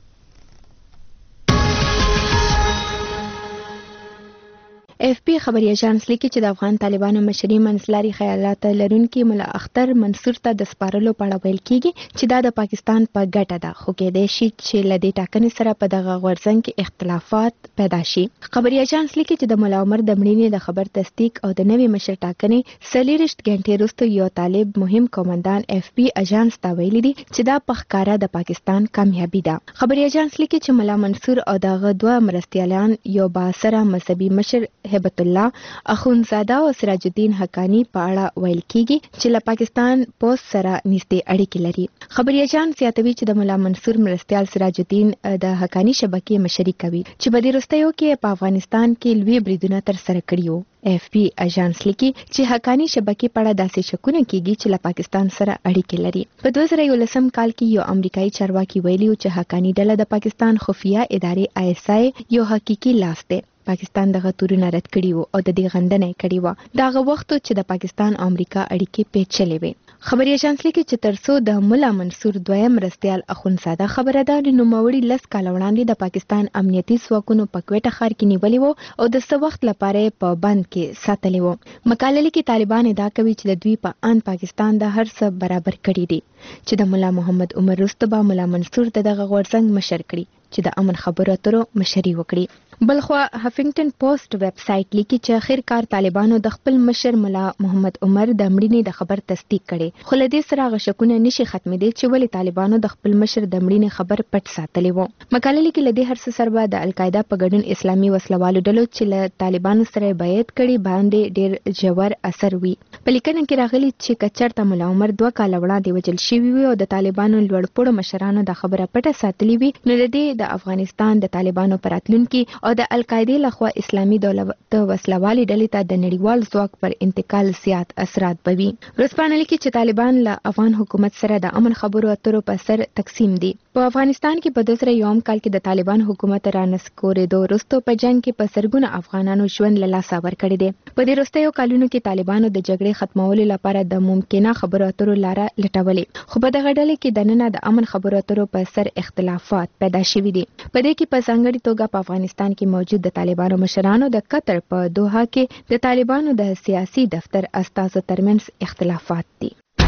اف پی خبري اژانس لیکي چې د افغان طالبانو مشري منځلاري خیالات لرونکي مولا اختر منصور ته د سپارلو په اړه ویل کیږي چې دا د پاکستان په ګټه ده خو کېدای شي چې له دې ټاکنې سره په دغه غورځنګ کې اختلافات پیدا شي. خبري اژانس لیکي چې د مولا عمر د مړینې د خبر تصدیق او د نوي مشر ټاکنې څلېرویشت غنټې وروسته یو طالب مهم قومندان اف پی اژانس ته ویلي دي چې دا په ښکاره د پاکستان کامیابي ده. خبري اژانس لیکي چې مولا منصور او دغه دوه مرستیالان یو بااثره مذهبي مشر هبت الله اخونزاده او سراج الدین حقانی په اړه ویل کیږي چې له پاکستان پوسټ سره نږدې اړیکې لري. خبري اژانس زیاتوي چې د مولا منصور مرستیال سراج الدین د حقانی شبکې مشري کوي چې په دې وروستیو کې په افغانستان کې لوی بریدونه تر سره کړي وو. اف پی اژانس لیکي چې حقانی شبکې په اړه داسې شکونه کیږي چې له پاکستان سره اړیکې لري. په دوه زره یولسم کال کې یو امریکایي چارواکي ویلي چې حقانی ډله د پاکستان خفیه ادارې آی اس آی یو حقيقي لاس دی. پاکستان دغه تورونه رد کړي وو او د دې غندنه کړي وو. دغه وخت چې د پاکستان او امریکا اړیکې پیچلې وي. خبري اژانس لیکي چې ترڅو د مولا منصور دویم مرستیال اخونزاده خبره ده نو نوموړي لس کال وړاندې د پاکستان امنیتي ځواکونو په کوټه ښار کې نیولې وو او د څه وخت لپاره په بند کې ساتلې وو. مقاله لیکي طالبان ادعا کوي چې د دوی په ان پاکستان د هر څه برابر کړي دي چې د مولا محمد عمر رستبه مولا منصور دغه غورځنګ مشر کړي چې د امن خبرو اترو مشري وکړي. بلخوا هفینګټن پوسټ ویب سایټ لیکي چې اخر کار طالبانو د خپل مشر مولا محمد عمر د مړینې د خبر تصدیق کړي خو له دې سره غشکونه نشي ختمېدي چې ولې طالبانو د خپل مشر د مړینې خبر پټ ساتلی وو. مقاله لیکي له دې هر څه سره د القاعده په ګډون اسلامي وسلوالو ډلو چې له طالبانو سره بیعت کړي باندې ډېر ژور اثر وي. په لیکنه کې راغلي چې کچرته مولا عمر دوه کاله وړاندې وجل شوی وي او د طالبانو لوړپوړو مشرانو د خبره پټه ساتلی وي نو د دې د افغانستان د طالبانو پراتلونکي او د القاعده لخوا اسلامي دولت وسلوالي ډلې ته د نړیوال ځواک پر انتقال زیات اثرات بوي. ورسپانه لیکي چې طالبان له افغان حکومت سره د امن خبرو اترو په سر تقسیم دي. په افغانستان کې په دوه زره یو کال کې د طالبان حکومت را نسکورېدو وروسته په جنگ کې په سرګونه افغانانو ژوند له لاسه ورکړی دی. په دې وروستیو کلونو کې طالبانو د جګړې ختمولو لپاره د ممکنه خبرو اترو لاره لټولې خو په دغه ډلې کې دننه د امن خبرو اترو په سر اختلافات پیدا شوي دي. په دې کې په ځانګړي توګه په افغانستان کې موجود د طالبانو مشرانو د قطر په دوحه کې د طالبانو د سیاسي دفتر استازو ترمنځ اختلافات دي.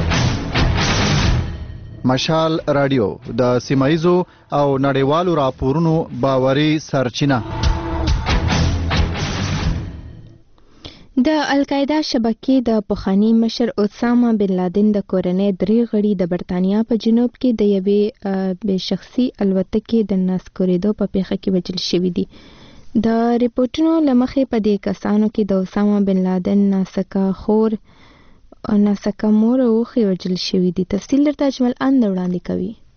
مشال رادیو د سیمایزو او نړیوالو راپورونو باوري سرچینه. د القاعده شبکې د پخوانی مشر اسامه بن لادن د کورنۍ درې غړي د برتانیا په جنوب کې د یوې بې شخصي الوتکې د ناسکورېدو په پیښه کې وژل شوي دي. د ریپورتونو له مخې په دې کسانو کې د اسامه بن لادن ناسکه خور او ناسکه مور او خوښې وژل شوي دي. تفصیل درته اجمل اند وړاندې کوي.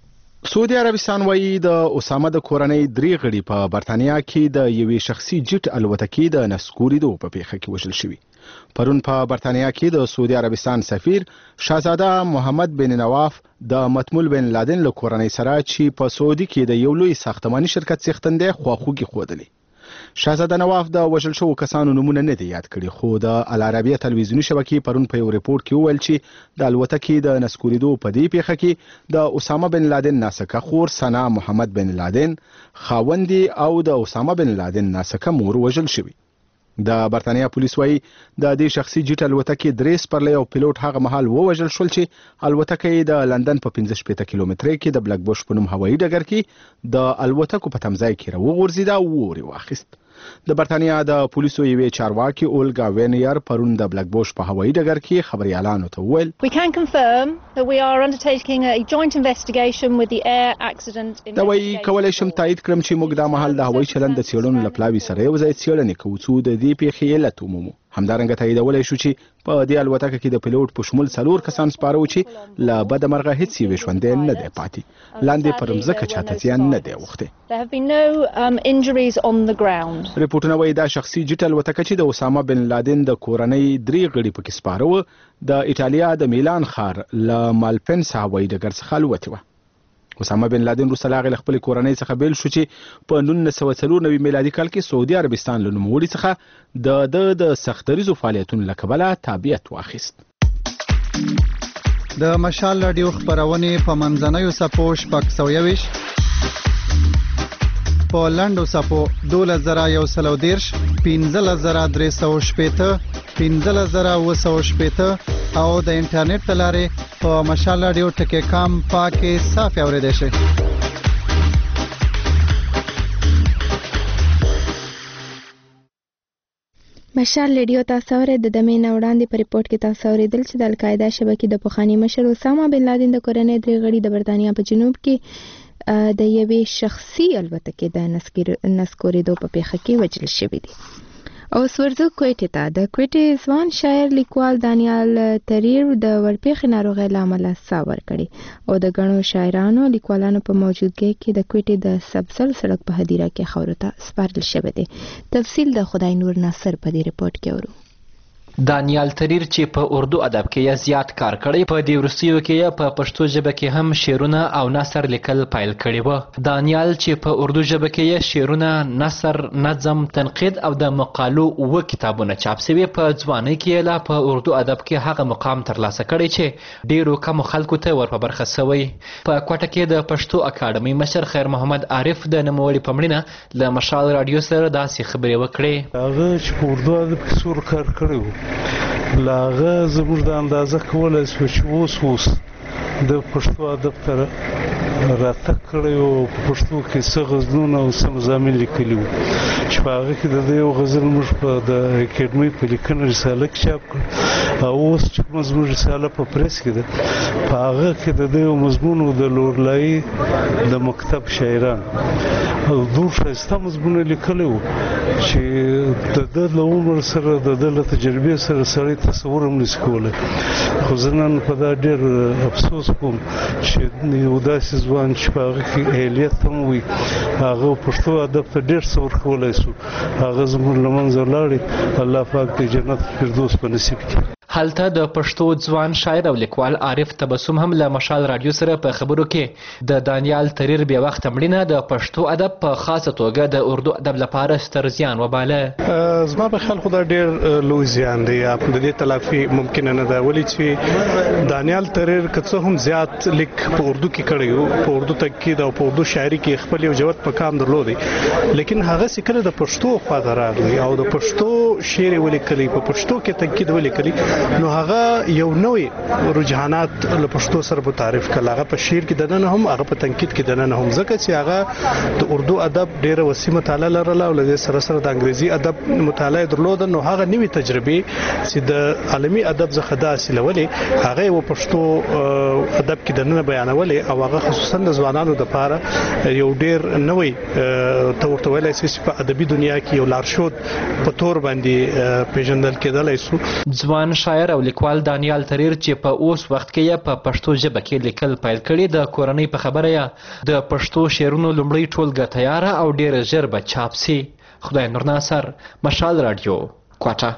سعودي عربستان وایي د اسامه د کورنۍ درې غړي په برتانیا کې د یوې شخصي جټ الوتکې د نسکوریدو په پیښه کې وژل شوي. پرون په برتانیا کې د سعودي عربستان سفیر شاهزاده محمد بن نواف د متمول بن لادن له کورنۍ سره چې په سعودي کې د یو لوی ساختماني شرکت څښتندې خواخوږي ښودلې. شاهزاده نواف د وژل شوو کسانو نومونه نه دي یاد کړي، خو د العربیه تلویزیوني شبکې پرون په یو ریپورت کې وویل چې د الوتکې د نسکوریدو په دې پیښه کې د اسامه بن لادن ناسکه خور سنا محمد بن لادن، خاوندې او د اسامه بن لادن ناسکه مور وژل شوي. د برتانیا پولیس وایي د دې شخصي جټ الوتکې درې سپرلی او پیلوټ هغه مهال ووژل شول چې الوتکه یې د لندن په پنځه شپېته کیلومترۍ کې د بلک بوش په نوم هوایي ډګر کې د الوتکو په تمځای کې راوغورځېده او اور یې واخیست. د برتانیا د پولیسو یوې چارواکي اولګا وینیر پرون د بلک بوش په هوایي ډګر کې خبريالانو ته وویل We can confirm that we are undertaking a joint investigation with the air accident دا وایي کولای شم تایید کړم چې موږ دا مهال د هوایي چلند د څېړنو له پلاوي سره یو ځای څېړنې کوو څو د دې پیښې علت ومومو. همدارنګه تاییدولی شو چې په دې الوتکه کې د پیلوټ په شمول څلور کسان سپاره وو چې له بده مرغه هیڅ یې ژوندی نه دی پاتې، لاندې پر مځکه چاته زیان نه دی اوښتی. There have been no um, injuries on the ground. ریپورټونه وایي دا شخصي جټ الوتکه چې د اسامه بن لادن د کورنۍ درې غړي پکې سپاره وو د ایټالیا د میلان ښار له مالپنس هوایي ډګر څخه الوتې وه. اسامه بن لادن وروسته له هغې له خپلې کورنۍ څخه بیل شو چې په نولس سوه څلور نوي میلادي کال کې سعودي عربستان له نوموړي څخه د ده د سختدریزو فعالیتونو له کبله تابعیت واخیست. د مشال راډیو خپرونې په منځنیو څپو شپږ سوه یویشت، په لنډو څپو دولس زره یو سل او دېرش، پنځلس زره درې سوه شپېته، پنځلس زره اووه سوه شپېته او د انټرنیټ له لارې په مشال راډیو ټکي کام پاکې صافې اورېدی شئ. مشال ریډیو تاسو اورئ. د دمې نه وړاندې په ریپورت کې تاسو اورېدل چې د القاعده شبکې د پخواني مشر اسامه بن لادن د کورنۍ درې غړي د برتانیا په جنوب کې د یوې شخصي الوتکې د نسکورېدو په پیښه کې وژل شوي دي. او سورزو کویټې ته د کویټې ځوان شاعر لیکوال دانیال تریر د ورپېښې ناروغۍ له امله ساه ورکړې او د ګڼو شاعرانو لیکوالانو په موجودګۍ کې د کویټې د سبزل سړک په هدیره کې خاورو ته سپارل شوی دی. تفصیل د خدای نور ناصر په دې ریپورت کې اورو. دانیال تریر چې په اردو ادب کې زیات کار کړی، په دې وروستیو کې په پښتو ژبه کې هم شعرونه او نثر لیکل پیل کړي وو. دانیال چې په اردو ژبه کې شعرونه، نثر، نظم، تنقید او د مقالو اووه کتابونه چاپ شوي، په ځوانۍ کې لا په اردو ادب کې هغه مقام ترلاسه کړی چې ډیرو کمو خلکو ته ور په برخه سوی. په کوټه کې د پښتو اکاډمۍ مشر خیر محمد عارف د نوموړي په مړینه له مشال راډیو سره داسې خبرې وکړې. هغه چې په اردو ادب کې څور کار کړی وو، لاغه زموږ د اندازه کولای شو چې اوس اوس د پښتو ادب ته راتګ کړی او په پښتو کې څه غزلونه او څه مضامین لیکلي وو چې په هغه کې د دې یو غزل موږ په د اکاډمۍ په لیکنه رساله کې چاپ کړ، او اوس چې کومه زموږ رساله په پریس کې ده په هغه کې د دې یو مضمون و د لورلایي د مکتب شاعران او ډېر ښایسته مضمونه لیکلی وو چې د ده له عمر سره د ده له تجربې سره سړی تصور هم نشي کولی. خو زه نن په دا ډېر افسوس کوم چې یو داسې ځوان چې په هغه کې اهلیت هم وي، هغه پښتو ادب ته ډېر څه ورکولی شو، هغه زموږ له منځه لاړې. الله پاک دې جنت فردوس په نصیب کړي. هلته د پښتو ځوان شاعر او لیکوال عارف تبسم هم له مشال راډیو سره په خبرو کې د دانیال تریر بې وخته مړینه د پښتو ادب په خاصه توګه د اردو ادب لپاره ستر زیان وباله. زما په خیال خو دا ډېر لوی زیان دی، د دې تلافي ممکنه نه ده، ولې چې دانیال تریر که څه هم زیات لیک په اردو کې کړی وو، په اردو تنقید او په اردو شاعري کې خپل یو جوت مقام درلودی، لیکن هغه چې کله د پښتو خواته راغلی او د پښتو شعر ولیکلی، په پښتو کې تنقید ولیکلی، نو هغه یو نوې رجحانات له پښتو سره متعارف کړل. هغه په شعر کې دننه هم، هغه په تنقید کې دننه هم، ځکه چې هغه د اردو ادب ډېره وسیع مطالعه لرله او له دې سره سره د انګریزي ادب مطالعه درلوده، نو هغه نوې تجربې چې د عالمي ادب څخه دا حاصلولې هغه و پښتو ادب کې دننه بیانولې، او هغه خصوصا د ځوانانو لپاره یو ډېر نوې ته ورته ویلی چې په ادبي دنیا کې یو لارښود په تور باندې باندې پیژندل کېدلای شو. ځوان شاعر او لیکوال دانیال تریر چې په اوس وخت کې په پښتو ژبه کې لیکل پیل کړي د کورنۍ په خبره یا د پښتو شعرونو لومړی ټولګه تیاره او ډېر ژر به چاپ سي. خدای نور ناصر، مشال رادیو، کوټه.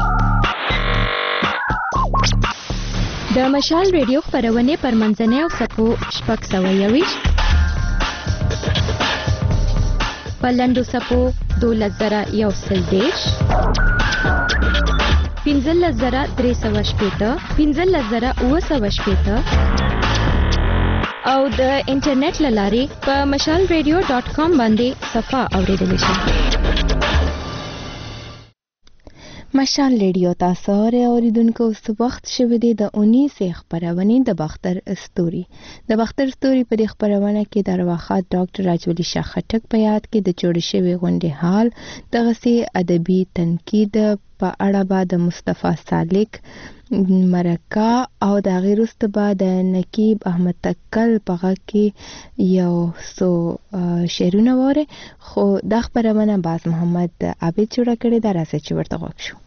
د مشال ریډیو خپرونې پر منځنۍ او سپو شپږ سوه یویشت په لنډو سپو دولس زره یو سل دېرش پنځلس زره درې سوه شپېته پنځلس زره اووه سوه شپېته او د انټرنیټ له لارې په مشال ریډیو ډاټ کام باندې صفحه اورېدلی شئ. مشال ریډیو تاسو اوریدونکو اوس وخت شوی دی د اونیسې خپرونې د باختر ستوري. د باختر ستوري په دې خپرونه کې د ارواښاد ډاکټر راجولي شاه خټک په یاد کې د جوړې شوې غونډې حال، دغسې ادبي تنقید په اړه به د مصطفی سالک مرکه او د هغې وروسته به د نقیب احمد تکل په غږ کې یو څو شعرونه واورئ. خو دا خپرونه باز محمد عابد جوړه کړې ده، راځئ چې ورته غوږ شو.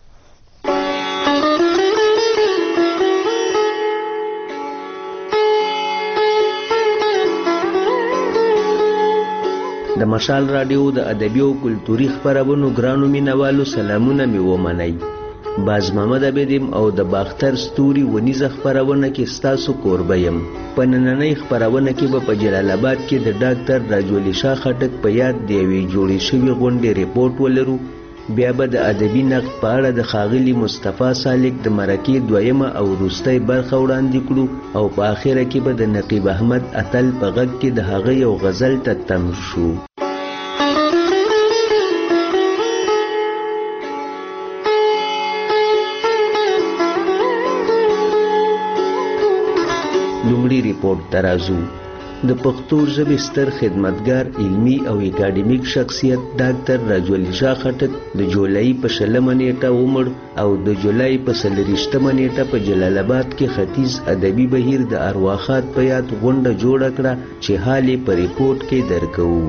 د مشال راډیو د ادبي او کلتوري خپرونو ګرانو مینوالو سلامونه مې ومنئ. باز محمد عبدیم او د باختر ستوري ونیزه خپرونه کې ستاسو کوربه یم. په نننۍ خپرونه کې به په جلال آباد کې د ډاکټر راجولي شاه خټک په یاد د یوې جوړې شوې غونډې ریپورټ ولرو. بیا به د ادبي نقد په اړه د ښاغلي مصطفی سالک د مرکې دویمه او وروستۍ برخه وړاندې کړو او په آخره کې به د نقیب احمد اتل په غږ کې د هغه یو غزل ته تم شو. لومړي ریپورټ ته راځو. د پښتو ژبې ستر خدمتګار، علمي او اکاډمیک شخصیت ډاکټر راجولي شاه خټک د جولای په شلمه نیټه ومړ او د جولای په څلرویشتمه نیټه په جلال آباد کې ختیځ ادبي بهیر د ارواښاد په یاد غونډه جوړه کړه چې حال یې په ریپورټ کې درکوو.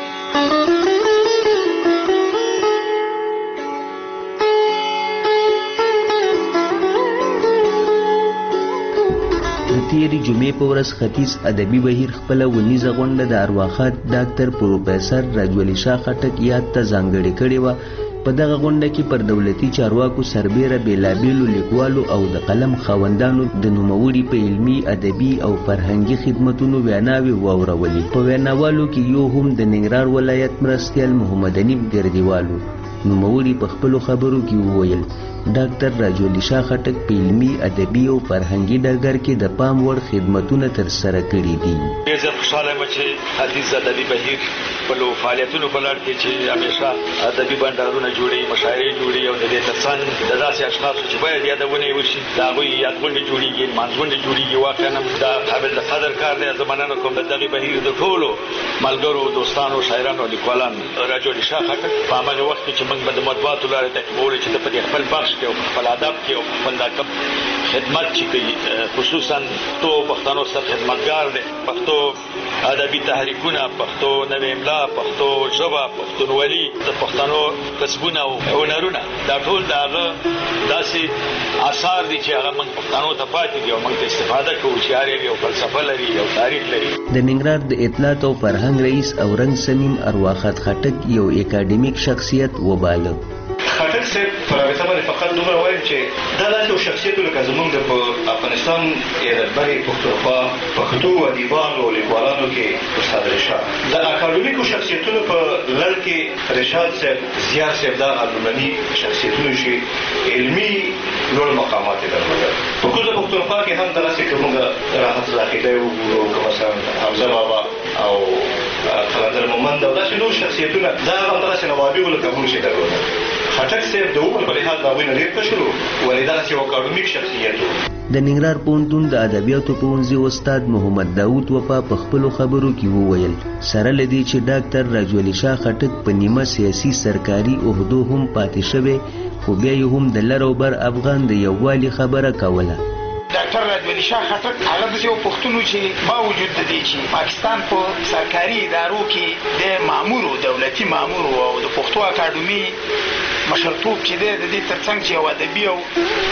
تیری جمعې په ورځ ختیځ ادبي بهیر خپله ونیزه غونډه د ارواښاد ډاکټر پروفیسر راجولي شاه خټک یاد ته ځانګړې کړې وه. په دغه غونډه کې پر دولتي چارواکو سربیره بېلابېلو لیکوالو او د قلم خاوندانو د نوموړي په علمي، ادبي او فرهنګي خدمتونو ویناوې واورولې. په ویناوالو کې یو هم د ننګرهار ولایت مرستیال محمد انیب ګردیوالو. نوموړي په خپلو خبرو کې وویل ډاکټر راجولي شاه خټک په علمي، ادبي او فرهنګي ډګر کې د پام وړ خدمتونه ترسره کړي دي. ډېر زه خوشحاله یم چې ختیځ ادبي بهیر خپلو فعالیتونو په لړ کې چې همیشه ادبي بنډارونه جوړوي، مشاعرې جوړوي او د دې ترڅنګ د داسې اشخاصو چې باید یادونه یې وشي د هغوی یادغونډې جوړېږي، لمانځغونډې جوړېږي. واقعا دا قابل د قدر کار دی. زه مننه کوم د دغې بهیر د ټولو ملګرو، دوستانو، شاعرانو، لیکوالانو. راجولي شاه خټک په هماغه وخت کې چې موږ به د مطبوعاتو لارې تعقیبولو چې ته په دې خپل بخش کې او په خپل ادب کې او په خپل دا خدمت چې کوي، خصوصا پښتو پښتنو ستر خدمتګار دی. پښتو ادبي تحریکونه، پښتو نوې املا، پښتو ژبه، پښتونولي، د پښتنو کسبونه او هنرونه، دا ټول د هغه داسې اثار دي چې هغه موږ پښتنو ته پاتې دي او موږ ته استفاده کوو چې هر یو فلسفه لري، یو تاریخ لري. د ننګرهار د اطلاعات او فرهنګ رئیس او رنګ سمیم ارواښاد خټک یو اکاډمیک شخصیت وباله. خټک صاحب په رابطه باندې فقط دومره وایم چې دا داسې یو شخصیت و لکه زموږ د په افغانستان یادربرې پښتونخوا پښتو ادیبانو او لیکوالانو کې استاد رشاد. د اکاډمیکو شخصیتونو په لړ کې رشاد صاحب، زیار صاحب دا لومړني شخصیتونه چې علمي لوړ مقامات یې درلودل. په کوزه پښتونخوا کې هم دغسې که موږ راحت زاهدی وګورو، که مثلا حمزه بابا او قلندر مومند او داسې نور شخصیتونه، دا هم دغسې نوابغو لقبونه چې درلودل. خټک صاحب د عمر په لحاظ د هغوی نه ډېر کشر و، ولې دغسې یو اکاډمیک شخصیت و. د ننګرهار پوهنتون د ادبیاتو پوهنځي استاد محمد داود وفا په خپلو خبرو کې وویل سره له دې چې ډاکټر راجولي شاه خټک په نیمه سیاسي سرکاري عهدو هم پاتې شوی، خو بیا یې هم د لر او بر افغان د یووالي خبره کوله. ډاکټر راجولي شاه خټک هغه داسې یو پښتون و چې باوجود د دې چې پاکستان په سرکاري ادارو کې د مامور و، دولتي مامور و او د پښتو اکاډمي مشرتوب چې دی د دې ترڅنګ چې یو ادبي او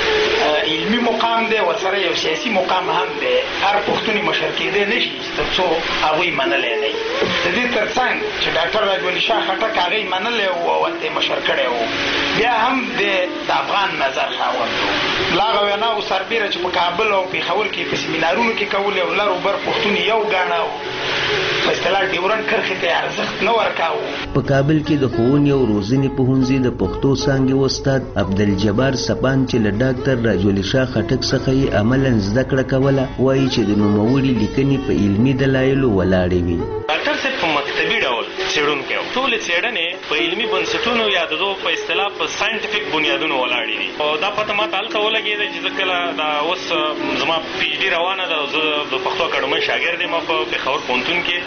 علمي مقام دی ورسره یو سیاسي مقام هم دی هر پښتوني مشر کېدی نه شي تر څو هغوی منلی نه وي د دې ترڅنګ چې ډاکټر راجولي شاه خټک هغوی منلی و او هلته یې مشر کړی و بیا هم د افغان نظر خاوند و له هغه ویناو سربیره چې په کابل او پېښور کې په سیمینارونو کې کولې او لر و بر پښتون یو ګاڼه په اصطلاح ډیورنډ کرښې ته ارزښت نه ورکاوه. په کابل کې د ښوونې او روزنې پوهنځي د پښتو څانګې استاد عبدالجبار سپان چې له ډاکټر راجولي شاه خټک څخه یې عملاً زده کړه کوله وایي چې د نوموړي لیکنې په علمي دلایلو ولاړې وي. ډاکټر صاحب په مکتبي ډول څېړونکی و. ټولې څېړنې په علمي بنسټونو یا د دغو په اصطلاح په ساینټیفیک بنیادونو ولاړې دي او دا پته ماته هلته ولګېده چې زه کله دا اوس زما پي ایچ ډي روانه ده زه د پښتو اکاډمۍ شاګرد یم په پېښور پوهنتون کې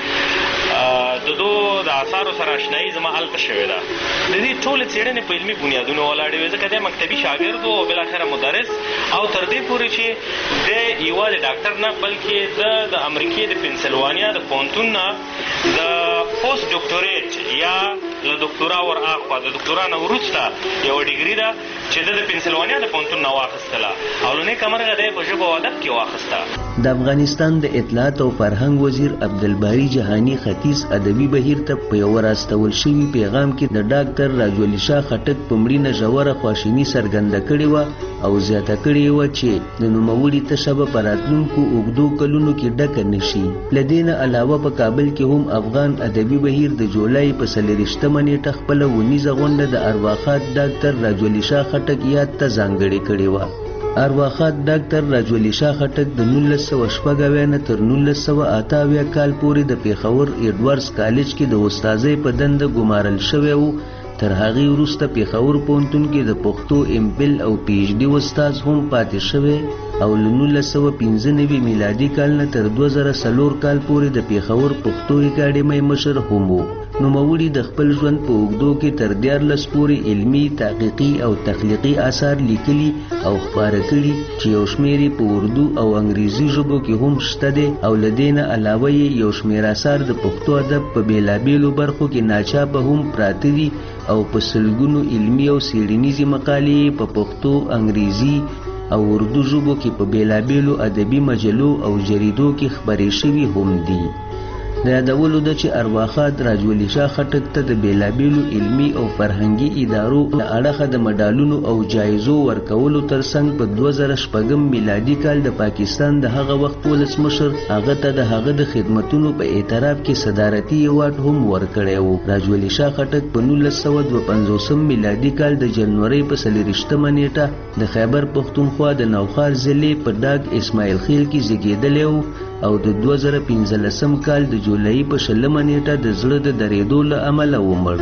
د دو د اثارو سره اشنایي زما هلته شوې ده. د دې ټولې څېړنې په علمي بنیادونو ولاړې وې ځکه دی مکتبي شاګرد و او بالاخره مدرس او تر دې پورې چې دی یوازې ډاکټر نه بلکې د د امریکې د پنسلوانیا د پوهنتون نه د پوسټ ډاکټوریټ یا له دکتورا ور اخوا د دکتورا نه وروسته یوه ډیګري ده چې د د پنسلوانیا د پوهنتون نه واخیستله او له نیکه مرغه دی په ژبه او ادب کې واخیسته. د افغانستان د اطلاعات او فرهنګ وزیر عبدالباري جهاني ختیځ ادبي بهیر ته په یو راستول شوي پیغام کې د ډاکټر راجولي شاه خټک په مړینه ژوره خواشیني څرګنده کړې وه او زیاته کړې وه چې د نوموړي تشه به په راتلونکو اوږدو کلونو کې ډکه نه شي. له دې نه علاوه په کابل کې هم افغان ادبي بهیر د جولای په څلېرویشتمه نیټه خپله ونیزه غونډه د ارواښاد ډاکټر راجولي شاه خټک یاد ته ځانګړې کړې وه. ارواښاد ډاکټر راجولي شاه خټک د نولس سوه شپږ اویا نه تر نولس سوه اته اویا کال پورې د پېښور ایډورډز کالج کې د استاذۍ په دنده ګمارل شوی و. تر هغې وروسته پېښور پوهنتون کې د پښتو ایم فل او پي ایچ ډي استاذ هم پاتې شوی او له نولس سوه پنځه نوي میلادي کال نه تر دوه زره څلور کال پورې د پېښور پښتو اکاډمۍ مشر هم و. نوموړي د خپل ژوند په اوږدو کې تر دیارلس پورې علمي تحقیقي او تخلیقي اثار لیکلي او خپاره کړي چې یو شمېر یې په اردو او انګریزي ژبو کې هم شته دی او له دې نه علاوه یې یو شمېر اثار د پښتو ادب په بېلابېلو برخو کې ناچاپه هم پراته دي او په سلګونو علمي او څېړنیزې مقالې په پښتو انګریزي او اردو ژبو کې په بېلابېلو ادبي مجلو او جریدو کې خپرې شوي هم دي. د یادولو ده چې ارواښاد راجولي شاه خټک ته د بېلابېلو علمي او فرهنګي ادارو له اړخه د مډالونو او جایزو ورکولو ترڅنګ په دوه زره شپږم میلادي کال د پاکستان د هغه وخت ولسمشر هغه ته د هغه د خدمتونو په اعتراف کې صدارتي ایوارډ هم ورکړی و. راجولي شاه خټک په نولس سوه دوه پنځوسم میلادي کال د جنورۍ په څلېرویشتمه نیټه د خیبر پښتونخوا د نوښار ضلع په ډاګ اسماعیل خیل کې زیږېدلی و او د دوه زره پنځلسم کال د جولای په شلمه نیټه د زړه د درېدو له امله ومړ.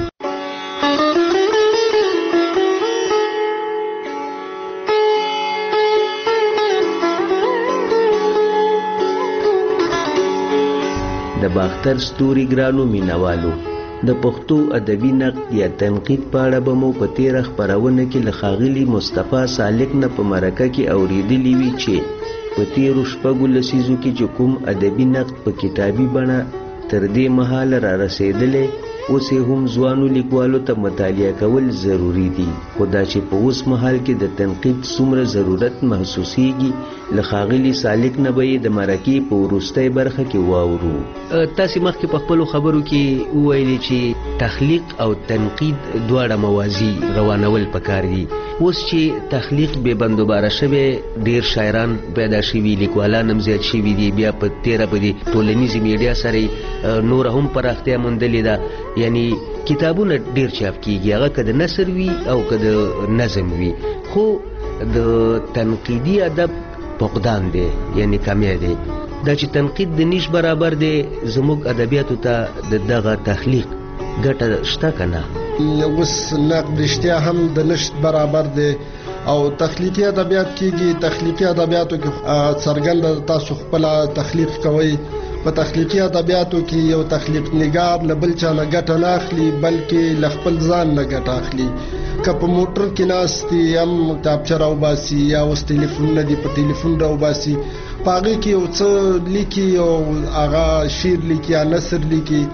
د باختر ستوري ګرانو مینوالو د پښتو ادبي نقد یا تنقید په اړه به مو په تېره خپرونه کې له ښاغلي مصطفی سالک نه په مرکه کې اورېدلي وي چې په تیرو شپږو لسیزو کې چې کوم ادبي نقد په کتابي بڼه تر دې مهاله را رسېدلی اوس یې هم ځوانو لیکوالو ته مطالعه کول ضروري دي. خو دا چې په اوس مهال کې د تنقید څومره ضرورت محسوسیږي له ښاغلي سالک نه به یې د مرکې په وروستۍ برخه کې واورو. تاسې مخکې په خپلو خبرو کې وویلې چې تخلیق او تنقید دواړه موازي روانول پکار دي. اوس چې تخلیق بې بندوباره شوی ډېر شاعران پیدا شوي لیکوالان هم زیات شوي دي بیا په تېره په دې ټولنیزې میډیا سره نوره هم پراختیا موندلې ده یعنی کتابونه ډېر چاپ کېږي هغه که د نثر وي او که د نظم وي خو د تنقیدي ادب فقدان دی یعنی کمی دی. دا چې تنقید د نیش برابر دی زموږ ادبیاتو ته د دغه تخلیق ګټه شته که نه؟ اوس نقد رښتیا هم د نشت برابر دی او تخلیقي ادبیات کېږي. تخلیقي ادبیاتو کې څرګنده تاسو خپله تخلیق کوئ. په تخلیقي ادبیاتو کې یو تخلیق نګار له بل چا نه ګټه نه اخلي بلکې له خپل ځان نه ګټه اخلي. که په موټر کې ناست دي هم کتابچه راوباسي یا اوس ټلیفونونه دي په ټلیفون راوباسي په هغې کې یو څه لیکي او هغه شعر لیکي یا نثر لیکي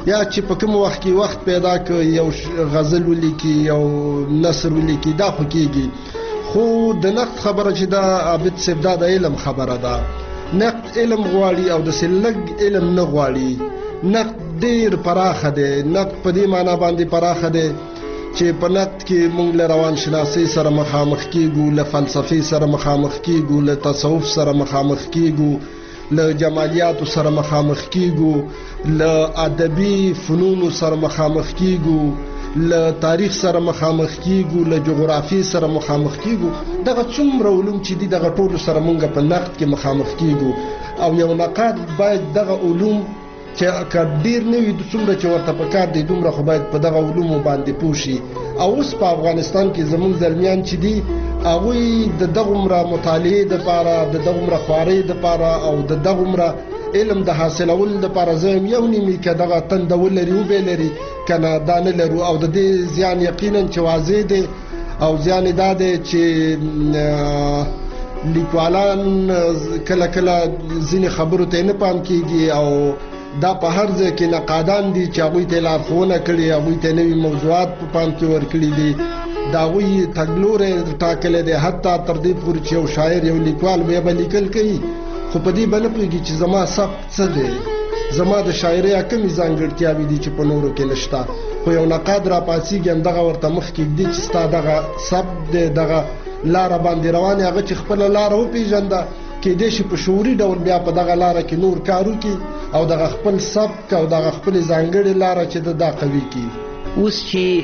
یا چې په کوم وخت کې وخت پیدا کړ یو غزل ولیکي یو نثر ولیکي دا خو کېږي خو د نقد خبره چې دا عابد صاحب دا د علم خبره ده نقد علم غواړي او د سلګ علم نه غواړي نقد ډیر پراخه دی نقد په دې معنی باندې پراخه دی چې په نقد کې موږ له روان شناسۍ سره مخامخ کیږو له فلسفې سره مخامخ کیږو له تصوف سره مخامخ کیږو له جمالیاتو سره مخامخ کیږو له ادبي فنونو سره مخامخ کیږو له تاریخ سره مخامخ کیږو له جغرافي سره مخامخ کیږو دغه څومره علوم چې دي دغه ټولو سره موږ په نقد کې مخامخ کیږو او یو نقاد باید دغه علوم چې که ډیر نه وي څومره چې ورته پکار دی دومره خو باید په دغه علومو باندې پوه شي او اوس په افغانستان کې زموږ درمیان چې دي هغوی د دغومره مطالعې دپاره د دغومره خوارۍ دپاره او د دغومره علم د حاصلولو دپاره زه هم یو نیمې که دغه تنده ولري وبې لري که نه دا نه لرو او د دې زیان یقینا چې واضح دی او زیان یې دا دی چې لیکوالان کله کله ځینې خبرو ته نه پام کېږي او دا په هر ځای کې نقادان دي چې هغوی ته لارښوونه کړې هغوی ته نوي موضوعات په پام کې ورکړي دي د هغوی تګلوری ټاکلی دی حتی تر دې پورې چې یو شاعر یو لیکوال بیا به لیکل کوي خو په دې به نه پوهېږي چې زما سبک څه دی زما د شاعرۍ کومې ځانګړتیاوې دي چې په نورو کې نشته خو یو نقاد راپاڅېږي همدغه ورته مخکې ږدي چې ستا دغه سبک دی دغه لاره باندې روان هغه چې خپله لاره وپېژنده کېدای شي په شعوري ډول بیا په دغه لاره کې نور کار وکړي او دغه خپل سبک او دغه خپلې ځانګړې لاره چې د دا قوي کړي اوس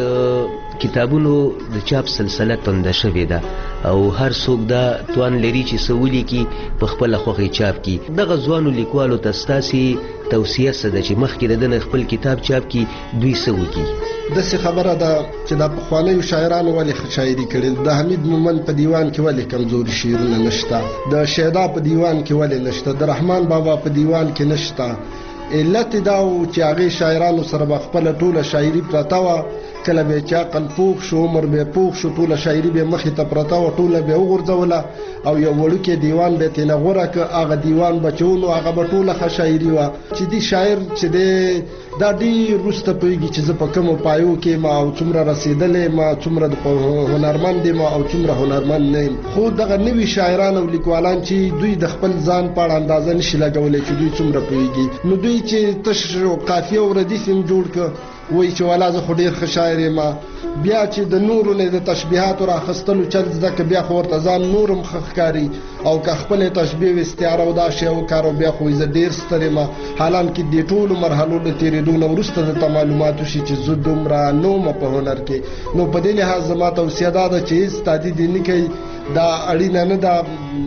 چې کتابونو د چاپ سلسله تنده شوې ده او هر څوک دا توان لري چې څه ولیکي په خپله خوښۍ چاپ کړي دغه ځوانو لیکوالو ته ستاسې توصیه څه ده چې مخکې د ده نه خپل کتاب چاپ کړي دوی څه وکړي داسې خبره ده چې د پخوانیو شاعرانو ولې ښه شاعري کړې د حمید مومند په دیوان کې ولې کمزوري شعرونه نشته د شیدا په دیوان کې ولې نشته د رحمان بابا په دیوان کې نشته علت دا و چې هغې شاعرانو سره به خپله ټوله شاعري پرته وه کله به چې عقل پوخ شو عمر به پوخ شو ټوله شاعري به مخې ته پرته وه ټوله به وغورځوله او یو وړوکی دیوان به یې ترېنه غوره کړه هغه دیوان به چې ونو هغه به ټوله ښه شاعري وه چې دې شاعر چې دی دا ډېر وروسته پوهېږي چې زه په کومو پایو کې یم او څومره رسېدلی یم څومره هنرمند یم او څومره هنرمند نه یم خو دغه نوي شاعران او لیکوالان چې دوی د خپل ځان په اړه اندازه نشي لګولی چې دوی څومره پوهېږي نو دوی چې تش قافیه او ردیف هم جوړ کړه وایي چې والا زه خو ډېر ښه شاعر یم بیا چې د نورو نه د تشبیهاتو راخیستلو چل زده که بیا خو ورته ځان نور هم ښه ښکاري او که خپلې تشبیه و استعاره او دا شی وکارو بیا خو زه ډېر ستر یم حالانکې دې ټولو مرحلو له تېرېدو نه وروسته درته معلومات وشي چې زه دومره نه وم په هنر کې نو په دې لحاظ زما توصیه دا ده چې هېڅ تادید یې نه کوي دا اړینه نه ده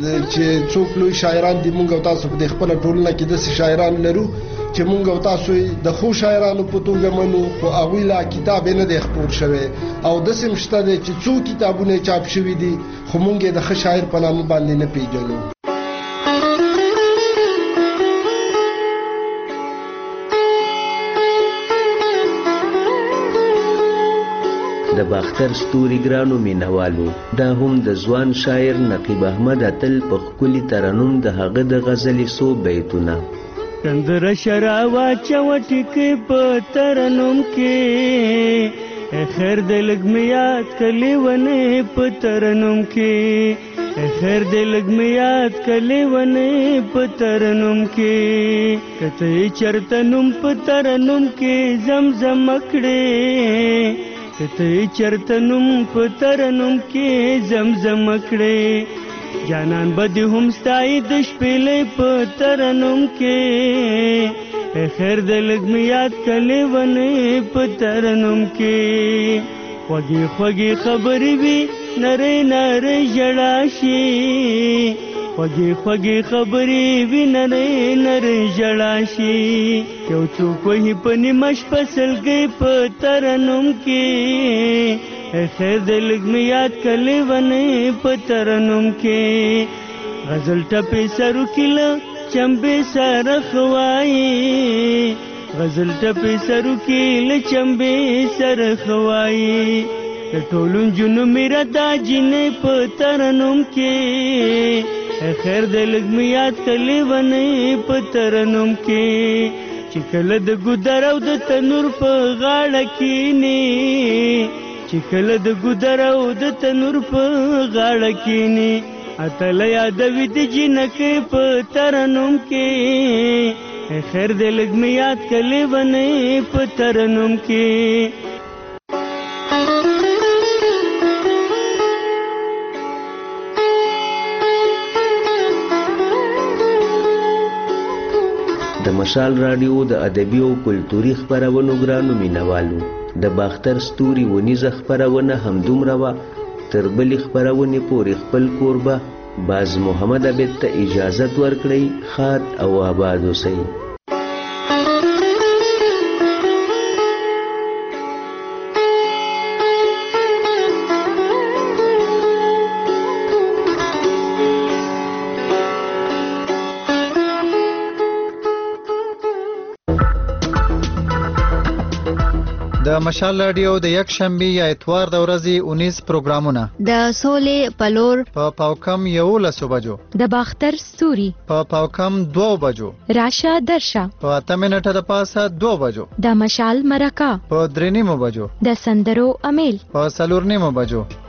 چې څوک لوی شاعران دي موږ او تاسو په دې خپله ټولنه کې داسې شاعران لرو چې مونږ او تاسو د خو شاعرانو په توګه منو خو هغوی لا کتاب نه دی خپور شوی او داسې هم شته دی چې څو کتابونه چاپ شوي دي خو مونږ یې د ښه شاعر په نامه باندې نه پیژنو د باختر ستوري ګرانو مینوالو دا هم د ځوان شاعر نقیب احمد اتل په ښکلي ترنم د هغه د غزلې څو بیتونه تندر شراوا چوټکی په ترنم کې خیر د لګمیات کلی ونه په ترنم کې خیر د لګمیات کلی ونه په ترنم کې کته چرتنم په ترنم کې زمزم کړي کته چرتنم په ترنم کې زمزم کړي جانان بد هم ستای د شپېلې په ترنم کې خیر د لګمیات کلی ونه په ترنم کې خوږې خوږې خبرې وي نری نری ژړا شي خوږې خوږې خبرې وي نری نری ژړا شي یو څوک وایي په نیمه شپه سلګۍ په ترنم کې خیر د لګمیات کلی ونه په ترنم کې غزل ټپې سرو کې چمبې سره خوایي غزل ټپې سرو کې له چمبې سره خوایي د ټولو نجونو میرا دا جینې په ترنم کې خیر د لګمیات کلی ونه په ترنم کې چې کله د ګودر او د تنور په غاړه کینی چې کله د ګودر او د تنور په غاړه کینی اتل یادوي د جنکې په ترنم کې خیر دې لږ مې یاد کلی ونې په ترنم کې د مشال رادیو د ادبي او کلتوري خبرونو ګرانو مینوالو د باختر ستوري ونیزه خبرونه همدومره وه تر بلې خبرونې پورې خپل کوربه باز محمد عبید ته اجازت ورکړئ ښاد او آباد اوسئ د مشال رادیو د یک شنبه یا اتوار د ورځې اونیز پروګرامونه د سولې پلور په پاوکم یولسو بجو د باختر ستوري په پاوکم دو بجو راشه درشه په اته منټه د پاسه دو بجو د مشال مرکه په درې نیمو بجو د سندرو امیل په څلور نیمو بجو